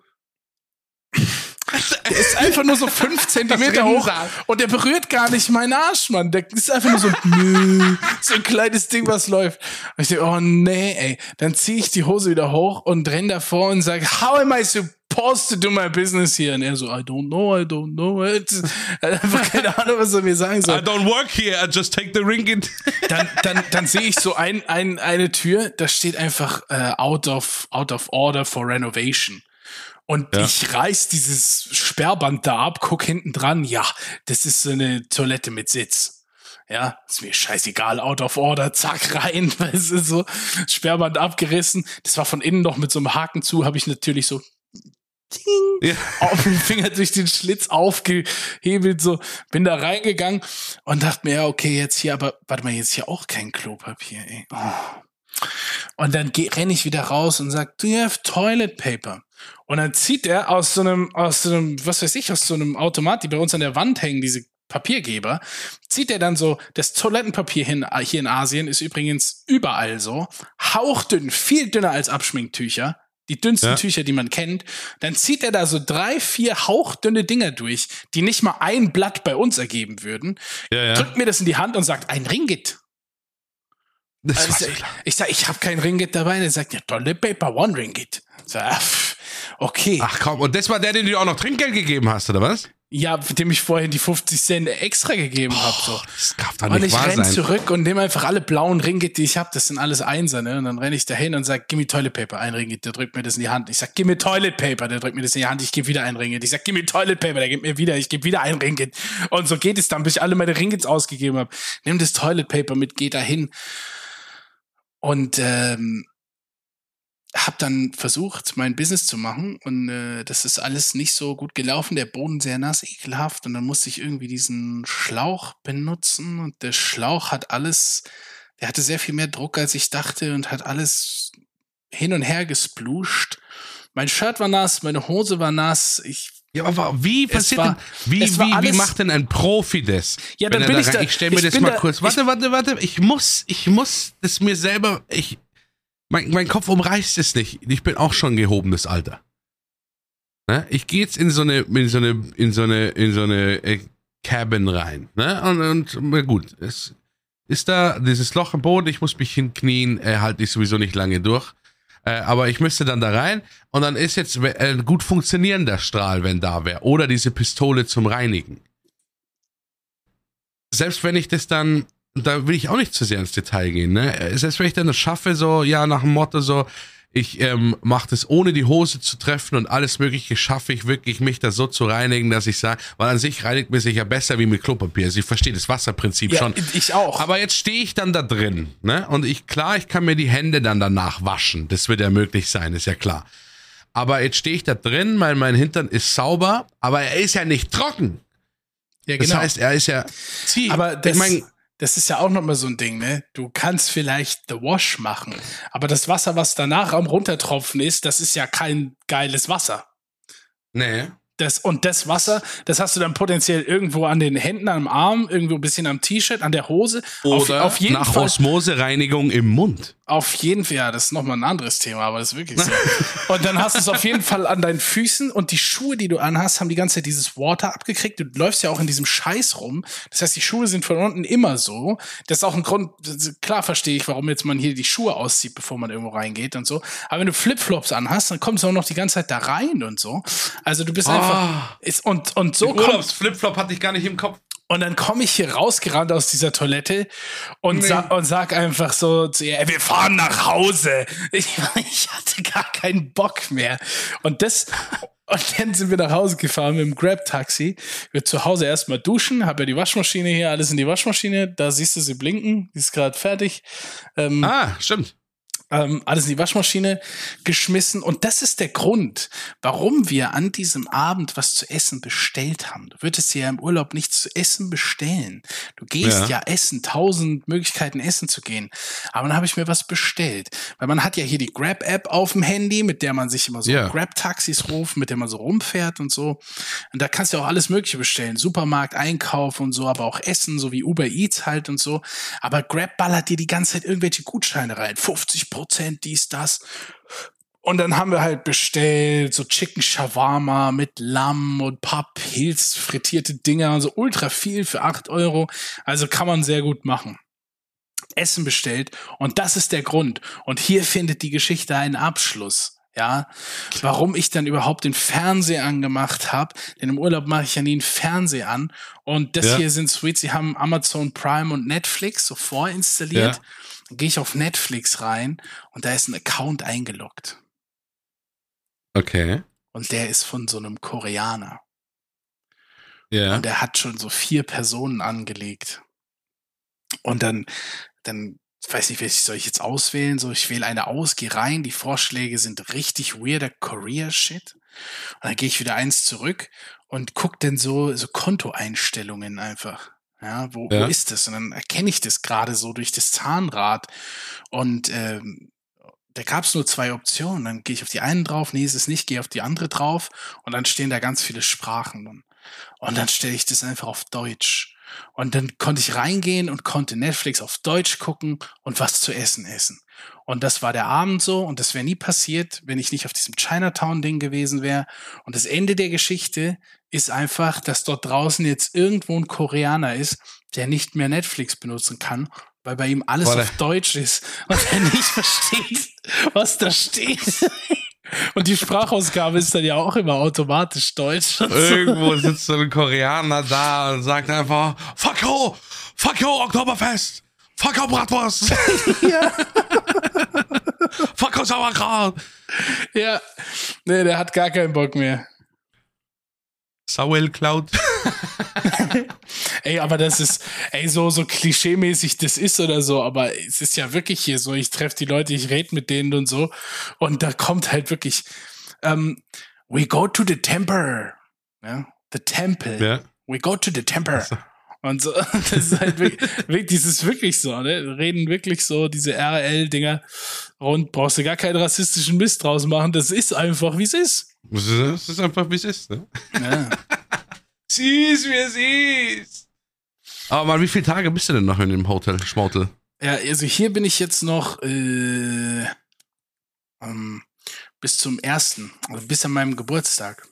der ist einfach nur so fünf Zentimeter hoch und der berührt gar nicht meinen Arsch, Mann. Der ist einfach nur so, nö, so ein kleines Ding, was läuft. Und ich denke, oh nee, ey. Dann ziehe ich die Hose wieder hoch und renn davor und sage, how am I supposed to do my business here? Und er so, I don't know, I don't know. Er hat einfach keine Ahnung, was er mir sagen soll. I don't work here, I just take the ringgit. Dann, dann, dann sehe ich so ein, ein, eine Tür, da steht einfach uh, out of, out of order for renovation. Und ja. ich reiß dieses Sperrband da ab, guck hinten dran, ja, das ist so eine Toilette mit Sitz. Ja, ist mir scheißegal, out of order, zack, rein, weißt du, so, Sperrband abgerissen. Das war von innen noch mit so einem Haken zu, habe ich natürlich so ding, ja. auf den Finger durch den Schlitz aufgehebelt, so, bin da reingegangen und dachte mir, ja, okay, jetzt hier, aber warte mal, jetzt hier auch kein Klopapier, ey. Oh. Und dann renne ich wieder raus und sag, do you have toilet paper? Und dann zieht er aus so einem, aus so einem, was weiß ich, aus so einem Automat, die bei uns an der Wand hängen, diese Papiergeber, zieht er dann so, das Toilettenpapier hin, hier in Asien ist übrigens überall so, hauchdünn, viel dünner als Abschminktücher, die dünnsten ja. Tücher, die man kennt, dann zieht er da so drei, vier hauchdünne Dinger durch, die nicht mal ein Blatt bei uns ergeben würden, ja, ja. drückt mir das in die Hand und sagt, ein Ringgit. Das also ich, ich sag, ich habe kein Ringgit dabei. Der sagt, ja, Toilet Paper, one Ringgit. So, okay. Ach komm, und das war der, den du auch noch Trinkgeld gegeben hast, oder was? Ja, dem ich vorhin die fünfzig Cent extra gegeben habe. So. Das darf doch und nicht ich wahr renn sein. zurück und nehme einfach alle blauen Ringgit, die ich habe. Das sind alles Einser, ne? Und dann renne ich dahin und sag, gib mir Toilet Paper, ein Ringgit. Der drückt mir das in die Hand. Ich sag, gib mir Toilet Paper. Der drückt mir das in die Hand. Ich gebe wieder ein Ringgit. Ich sag, gib mir Toilet Paper. Der gibt mir wieder. Ich gebe wieder ein Ringgit. Und so geht es dann, bis ich alle meine Ringgits ausgegeben habe. Nimm das Toilet Paper mit, geh dahin. Und ähm, habe dann versucht, mein Business zu machen und äh, das ist alles nicht so gut gelaufen. Der Boden sehr nass, ekelhaft und dann musste ich irgendwie diesen Schlauch benutzen und der Schlauch hat alles, der hatte sehr viel mehr Druck, als ich dachte und hat alles hin und her gespluscht. Mein Shirt war nass, meine Hose war nass, ich Ja, aber wie passiert war, denn, wie, wie, wie macht denn ein Profi das? Ja, dann bin da ich da. Ich stelle mir das mal da, kurz. Warte, ich, warte, warte. Ich muss, ich muss das mir selber, ich, mein, mein Kopf umreißt es nicht. Ich bin auch schon gehobenes Alter. Ne? Ich gehe jetzt in so eine, in so eine, in so eine, in so eine äh, Cabin rein. Ne? Und, und gut, es ist da dieses Loch im Boden, ich muss mich hinknien, äh, halte ich sowieso nicht lange durch. Äh, aber ich müsste dann da rein und dann ist jetzt äh, gut funktionierender Strahl, wenn da wäre. Oder diese Pistole zum Reinigen. Selbst wenn ich das dann, da will ich auch nicht zu sehr ins Detail gehen, ne? Selbst wenn ich dann das schaffe, so, ja, nach dem Motto so, ich ähm, mache das ohne die Hose zu treffen und alles Mögliche schaffe ich wirklich, mich da so zu reinigen, dass ich sage, weil an sich reinigt mir sich ja besser wie mit Klopapier. Also ich verstehe das Wasserprinzip ja, schon. Ich auch. Aber jetzt stehe ich dann da drin, ne? Und ich, klar, ich kann mir die Hände dann danach waschen. Das wird ja möglich sein, ist ja klar. Aber jetzt stehe ich da drin, weil mein Hintern ist sauber, aber er ist ja nicht trocken. Ja, genau. Das heißt, er ist ja zieh. Aber das, ich mein, das ist ja auch nochmal so ein Ding, ne? Du kannst vielleicht The Wash machen, aber das Wasser, was danach am Runtertropfen ist, das ist ja kein geiles Wasser. Nee. Das, und das Wasser, das hast du dann potenziell irgendwo an den Händen, am Arm, irgendwo ein bisschen am T-Shirt, an der Hose. Oder auf, auf jeden nach Fall, Osmosereinigung im Mund. Auf jeden Fall, ja, das ist nochmal ein anderes Thema, aber das ist wirklich so. Und dann hast du es auf jeden Fall an deinen Füßen und die Schuhe, die du anhast, haben die ganze Zeit dieses Water abgekriegt. Du läufst ja auch in diesem Scheiß rum. Das heißt, die Schuhe sind von unten immer so. Das ist auch ein Grund, klar verstehe ich, warum jetzt man hier die Schuhe auszieht, bevor man irgendwo reingeht und so. Aber wenn du Flipflops anhast, dann kommst du auch noch die ganze Zeit da rein und so. Also du bist oh. einfach, ist, und, und so Urlaubs Flipflop hatte ich gar nicht im Kopf. Und dann komme ich hier rausgerannt aus dieser Toilette und, nee. sa- und sag einfach so zu ihr, wir fahren nach Hause. Ich, ich hatte gar keinen Bock mehr. Und das, und dann sind wir nach Hause gefahren mit dem Grab-Taxi. Wir zu Hause erstmal duschen, habe ja die Waschmaschine hier, alles in die Waschmaschine. Da siehst du sie blinken, die ist gerade fertig. Ähm, ah, stimmt. Ähm, alles in die Waschmaschine geschmissen. Und das ist der Grund, warum wir an diesem Abend was zu essen bestellt haben. Du würdest dir ja im Urlaub nichts zu essen bestellen. Du gehst ja, ja essen, tausend Möglichkeiten essen zu gehen. Aber dann habe ich mir was bestellt. Weil man hat ja hier die Grab-App auf dem Handy, mit der man sich immer so ja. Grab-Taxis ruft, mit der man so rumfährt und so. Und da kannst du auch alles Mögliche bestellen. Supermarkt, Einkauf und so, aber auch Essen, so wie Uber Eats halt und so. Aber Grab ballert dir die ganze Zeit irgendwelche Gutscheine rein. fünfzig Prozent dies, das. Und dann haben wir halt bestellt, so Chicken Shawarma mit Lamm und ein paar Pilz, frittierte Dinger, so ultra viel für acht Euro. Also kann man sehr gut machen. Essen bestellt und das ist der Grund. Und hier findet die Geschichte einen Abschluss. Ja, warum ich dann überhaupt den Fernseher angemacht habe, denn im Urlaub mache ich ja nie einen Fernseher an. Und das ja. hier sind Sweets, sie haben Amazon Prime und Netflix so vorinstalliert. Ja. Dann gehe ich auf Netflix rein und da ist ein Account eingeloggt. Okay. Und der ist von so einem Koreaner. Ja. Und der hat schon so vier Personen angelegt. Und dann, dann ich weiß nicht, welche soll ich jetzt auswählen? So, ich wähle eine aus, gehe rein, die Vorschläge sind richtig weirder Korea-Shit. Und dann gehe ich wieder eins zurück und gucke dann so, so Kontoeinstellungen einfach. Ja, wo, ja. wo ist das? Und dann erkenne ich das gerade so durch das Zahnrad. Und ähm, da gab es nur zwei Optionen. Dann gehe ich auf die einen drauf, nee, ist es nicht, gehe auf die andere drauf. Und dann stehen da ganz viele Sprachen. Und dann stelle ich das einfach auf Deutsch. Und dann konnte ich reingehen und konnte Netflix auf Deutsch gucken und was zu essen essen. Und das war der Abend so und das wäre nie passiert, wenn ich nicht auf diesem Chinatown-Ding gewesen wäre. Und das Ende der Geschichte ist einfach, dass dort draußen jetzt irgendwo ein Koreaner ist, der nicht mehr Netflix benutzen kann, weil bei ihm alles Warte. auf Deutsch ist und er nicht versteht, was da steht. Und die Sprachausgabe ist dann ja auch immer automatisch deutsch. Irgendwo so. Sitzt so ein Koreaner da und sagt einfach, fuck you, fuck you, Oktoberfest, fuck you, Bratwurst. Ja. Fuck you, Sauerkraut. Ja, nee, der hat gar keinen Bock mehr. Sauerkraut. Ey, aber das ist, ey, so, so klischeemäßig das ist oder so, aber es ist ja wirklich hier so, ich treffe die Leute, ich rede mit denen und so und da kommt halt wirklich, um, we go to the temple, ja, the temple, ja. we go to the temple. Also. Und so, das ist halt wirklich, wirklich, das ist wirklich so, ne, reden wirklich so diese R L-Dinger und brauchst du gar keinen rassistischen Mist draus machen, das ist einfach, wie es ist. Das ist einfach, wie es ist, ne? Ja. Sie ist, wie es ist. Aber Mann, wie viele Tage bist du denn noch in dem Hotel, Schmautel? Ja, also hier bin ich jetzt noch äh, ähm, bis zum ersten, also bis an meinem Geburtstag.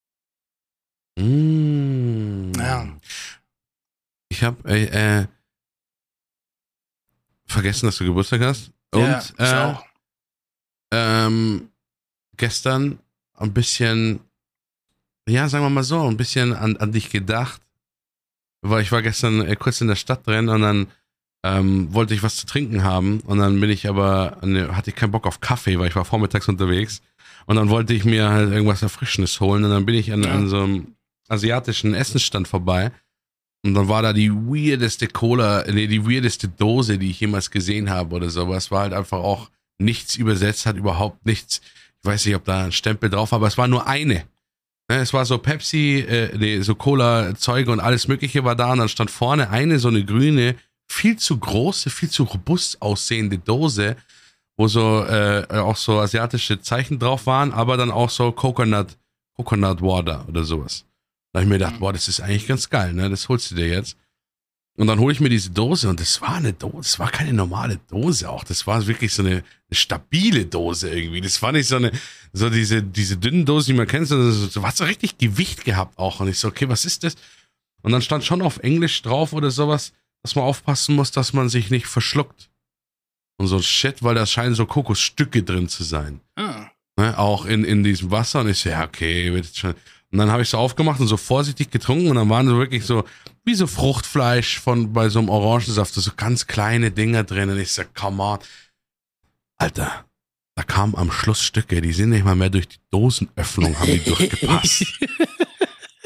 Mm. Ja. Ich habe äh, äh, vergessen, dass du Geburtstag hast. Und ja, ich äh, auch. Ähm, gestern ein bisschen, ja, sagen wir mal so, ein bisschen an, an dich gedacht. Weil ich war gestern äh, kurz in der Stadt drin und dann ähm, wollte ich was zu trinken haben und dann bin ich aber, ne, hatte ich keinen Bock auf Kaffee, weil ich war vormittags unterwegs und dann wollte ich mir halt irgendwas Erfrischendes holen und dann bin ich an, ja. an so einem asiatischen Essensstand vorbei und dann war da die weirdeste Cola, nee, die weirdeste Dose, die ich jemals gesehen habe oder so, aber es war halt einfach auch nichts übersetzt, hat überhaupt nichts, ich weiß nicht, ob da ein Stempel drauf war, aber es war nur eine. Es war so Pepsi, äh, nee, so Cola-Zeuge und alles Mögliche war da und dann stand vorne eine so eine grüne, viel zu große, viel zu robust aussehende Dose, wo so äh, auch so asiatische Zeichen drauf waren, aber dann auch so Coconut, Coconut Water oder sowas. Da habe ich mir gedacht, boah, das ist eigentlich ganz geil, ne? Das holst du dir jetzt. Und dann hole ich mir diese Dose und das war eine Dose, das war keine normale Dose auch, das war wirklich so eine, eine stabile Dose irgendwie. Das war nicht so eine, so diese, diese dünnen Dosen, die man kennt, sondern so, so hat so richtig Gewicht gehabt auch. Und ich so, okay, was ist das? Und dann stand schon auf Englisch drauf oder sowas, dass man aufpassen muss, dass man sich nicht verschluckt. Und so Shit, weil da scheinen so Kokosstücke drin zu sein. Ah. Ne, auch in, in diesem Wasser. Und ich so, ja, okay, wird schon. Und dann habe ich so aufgemacht und so vorsichtig getrunken und dann waren so wirklich so, wie so Fruchtfleisch von bei so einem Orangensaft, so ganz kleine Dinger drin. Und ich so, come on. Alter, da kamen am Schluss Stücke, die sind nicht mal mehr durch die Dosenöffnung, haben die durchgepasst.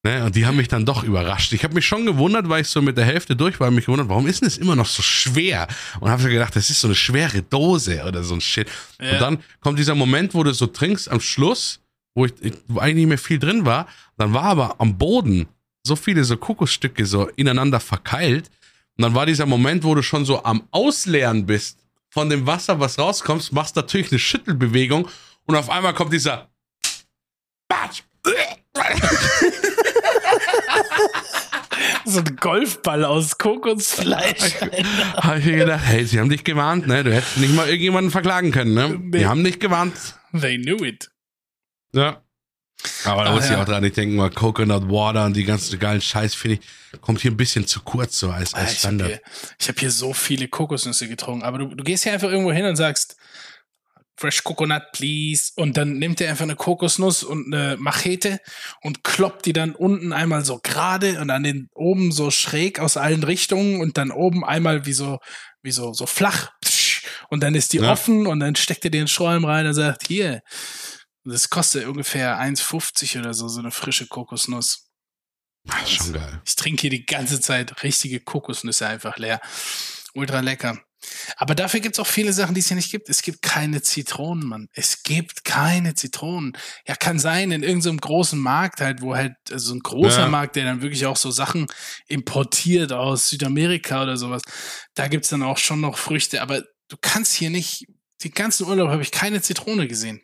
Ne? Und die haben mich dann doch überrascht. Ich habe mich schon gewundert, weil ich so mit der Hälfte durch war, mich gewundert, warum ist denn das immer noch so schwer? Und habe so gedacht, das ist so eine schwere Dose oder so ein Shit. Ja. Und dann kommt dieser Moment, wo du so trinkst am Schluss, wo, ich, wo eigentlich nicht mehr viel drin war. Dann war aber am Boden so viele so Kokosstücke so ineinander verkeilt. Und dann war dieser Moment, wo du schon so am Ausleeren bist von dem Wasser, was rauskommst, machst natürlich eine Schüttelbewegung und auf einmal kommt dieser Batsch. So ein Golfball aus Kokosfleisch. Habe ich mir gedacht, hey, sie haben dich gewarnt, ne? Du hättest nicht mal irgendjemanden verklagen können, ne? Nee. Die haben dich gewarnt. They knew it. Ja. Aber da Ach, muss ich ja. auch dran, ich denke mal, Coconut Water und die ganzen geilen Scheiß, finde ich, kommt hier ein bisschen zu kurz so als, als Ich Standard. habe hier, hab hier so viele Kokosnüsse getrunken, aber du, du gehst hier einfach irgendwo hin und sagst, Fresh Coconut, please. Und dann nimmt er einfach eine Kokosnuss und eine Machete und kloppt die dann unten einmal so gerade und an den oben so schräg aus allen Richtungen und dann oben einmal wie so, wie so, so flach. Und dann ist die Ja. offen und dann steckt er den Sträumen rein und sagt, hier. Und das kostet ungefähr eins fünfzig oder so, so eine frische Kokosnuss. Das ist schon geil. Ich trinke hier die ganze Zeit richtige Kokosnüsse einfach leer. Ultra lecker. Aber dafür gibt es auch viele Sachen, die es hier nicht gibt. Es gibt keine Zitronen, Mann. Es gibt keine Zitronen. Ja, kann sein, in irgendeinem großen Markt halt, wo halt, also ein großer Ja. Markt, der dann wirklich auch so Sachen importiert aus Südamerika oder sowas. Da gibt es dann auch schon noch Früchte. Aber du kannst hier nicht, den ganzen Urlaub habe ich keine Zitrone gesehen.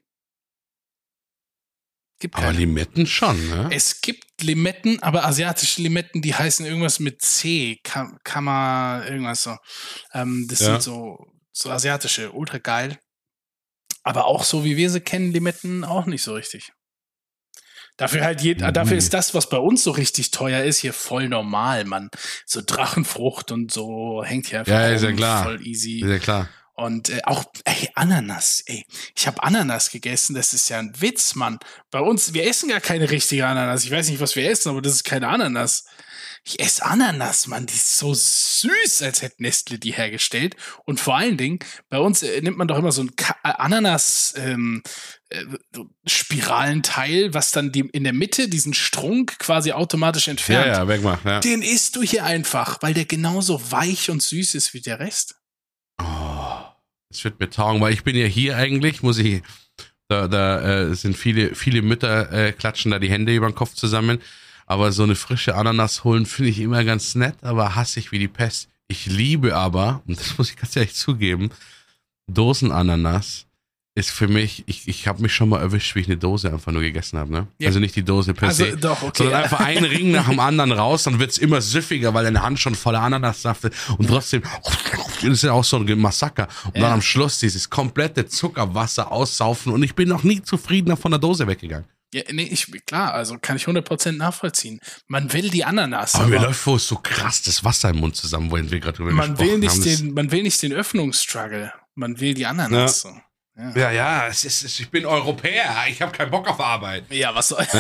Gibt Aber keine. Limetten schon, ne? Es gibt Limetten, aber asiatische Limetten, die heißen irgendwas mit C. Kam, Kama, irgendwas so. Ähm, das Ja. sind so, so asiatische, ultra geil. Aber auch so, wie wir sie kennen, Limetten auch nicht so richtig. Dafür halt je, Mhm. dafür ist das, was bei uns so richtig teuer ist, hier voll normal, Mann. So Drachenfrucht und so hängt hier einfach Ja, ist ja rum, klar. voll easy. Ist ja klar. Und äh, auch, ey, Ananas, ey. Ich habe Ananas gegessen, das ist ja ein Witz, Mann. Bei uns, wir essen gar keine richtige Ananas. Ich weiß nicht, was wir essen, aber das ist keine Ananas. Ich esse Ananas, Mann, die ist so süß, als hätte Nestle die hergestellt. Und vor allen Dingen, bei uns äh, nimmt man doch immer so ein Ka- äh, Ananas ähm, äh, so Spiralenteil, was dann die, in der Mitte diesen Strunk quasi automatisch Ja, entfernt. ja, wegmachen, ja. Den isst du hier einfach, weil der genauso weich und süß ist wie der Rest. Oh, das wird mir taugen, weil ich bin ja hier eigentlich, muss ich, da, da äh, sind viele, viele Mütter äh, klatschen da die Hände über den Kopf zusammen, aber so eine frische Ananas holen finde ich immer ganz nett, aber hasse ich wie die Pest. Ich liebe aber, und das muss ich ganz ehrlich zugeben, Dosenananas ist für mich, ich, ich habe mich schon mal erwischt, wie ich eine Dose einfach nur gegessen habe, ne? Ja. Also nicht die Dose per Also se, doch, okay. sondern einfach ein Ring nach dem anderen raus, dann wird's immer süffiger, weil deine Hand schon voller Ananassaft ist und trotzdem, das ist ja auch so ein Massaker. Und Ja. dann am Schluss dieses komplette Zuckerwasser aussaufen und ich bin noch nie zufriedener von der Dose weggegangen. Ja, nee, ich, klar, also kann ich hundert Prozent nachvollziehen. Man will die Ananas, Aber mir aber läuft wohl so krass das Wasser im Mund zusammen, wo wir gerade drüber man gesprochen will, haben. nicht Das- den, man will nicht den Öffnungsstruggle. Man will die Ananas. So. Ja. Ja, ja, es ist, es- ich bin Europäer, ich habe keinen Bock auf Arbeit. ja, was soll.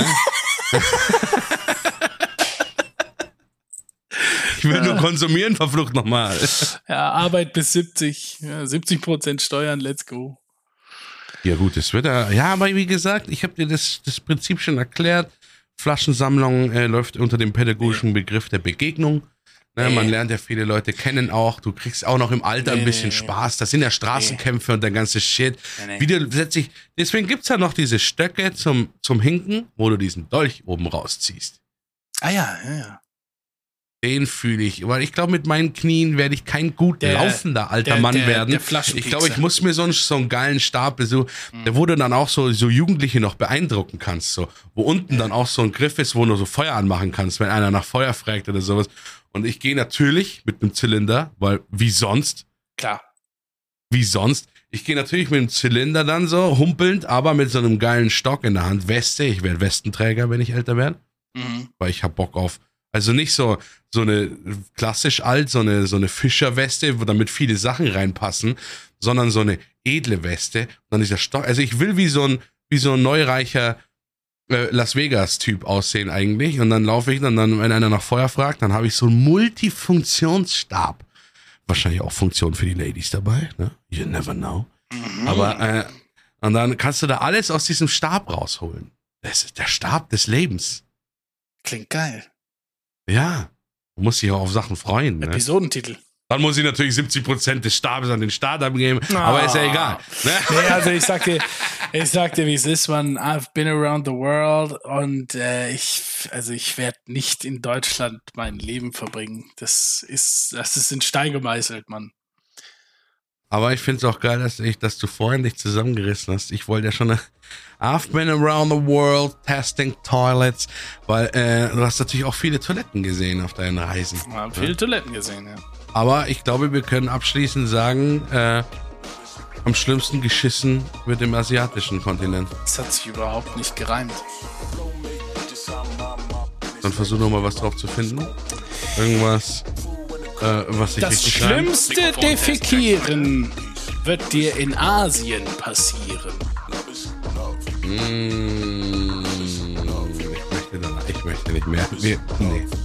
Ich will nur konsumieren, verflucht nochmal. Ja, Arbeit bis siebzig. Ja, siebzig Prozent Steuern, let's go. Ja gut, das wird ja, ja, aber wie gesagt, ich habe dir das, das Prinzip schon erklärt. Flaschensammlung äh, läuft unter dem pädagogischen Begriff der Begegnung. Ne, Nee. man lernt ja viele Leute kennen auch. Du kriegst auch noch im Alter Nee, ein bisschen nee, nee. Spaß. Das sind ja Straßenkämpfe und der ganze Shit. Nee, nee. Wieder setzt sich, deswegen gibt's ja noch diese Stöcke zum, zum Hinken, wo du diesen Dolch oben rausziehst. Ah ja, ja, ja. Den fühle ich, weil ich glaube, mit meinen Knien werde ich kein gut Der- laufender alter der- Mann der- werden. der Flaschenpiekser. Ich glaube, ich muss mir so einen, so einen geilen Stapel, so, der wo du dann auch so, so Jugendliche noch beeindrucken kannst, so, wo unten dann auch so ein Griff ist, wo du so Feuer anmachen kannst, wenn einer nach Feuer fragt oder sowas. Und ich gehe natürlich mit einem Zylinder, weil wie sonst, Klar. wie sonst, ich gehe natürlich mit einem Zylinder dann so, humpelnd, aber mit so einem geilen Stock in der Hand, Weste, ich werde Westenträger, wenn ich älter werde. Mhm. Weil ich hab Bock auf, also nicht so, so eine klassisch alt, so eine, so eine Fischerweste, wo damit viele Sachen reinpassen, sondern so eine edle Weste. Und dann dieser Stock, also ich will wie so ein, wie so ein neureicher äh, Las Vegas-Typ aussehen eigentlich. Und dann laufe ich dann, dann, wenn einer nach Feuer fragt, dann habe ich so einen Multifunktionsstab. Wahrscheinlich auch Funktion für die Ladies dabei, ne? You never know. Mhm. Aber, äh, und dann kannst du da alles aus diesem Stab rausholen. Das ist der Stab des Lebens. Klingt geil. Ja, man muss sich auch auf Sachen freuen. Ne? Episodentitel. Dann muss ich natürlich siebzig Prozent des Stabes an den Start abgeben, oh. aber ist ja egal. Ne? Nee, also ich sag dir, ich sag dir, wie es ist, man. I've been around the world und äh, ich, also ich werde nicht in Deutschland mein Leben verbringen. Das ist, das ist in Stein gemeißelt, Mann. Aber ich finde es auch geil, dass, ich, dass du vorhin dich zusammengerissen hast. Ich wollte ja schon eine I've been around the world testing toilets, weil äh, du hast natürlich auch viele Toiletten gesehen auf deinen Reisen. Wir haben viele ja. Toiletten gesehen, ja. Aber ich glaube, wir können abschließend sagen, äh, am schlimmsten geschissen wird im asiatischen Kontinent. Das hat sich überhaupt nicht gereimt. Dann versuch noch mal was drauf zu finden. Irgendwas, äh, was ich Das schlimmste Defekieren wird dir in Asien passieren. Mmh, ich möchte, da, ich möchte nicht mehr. Nee. nee.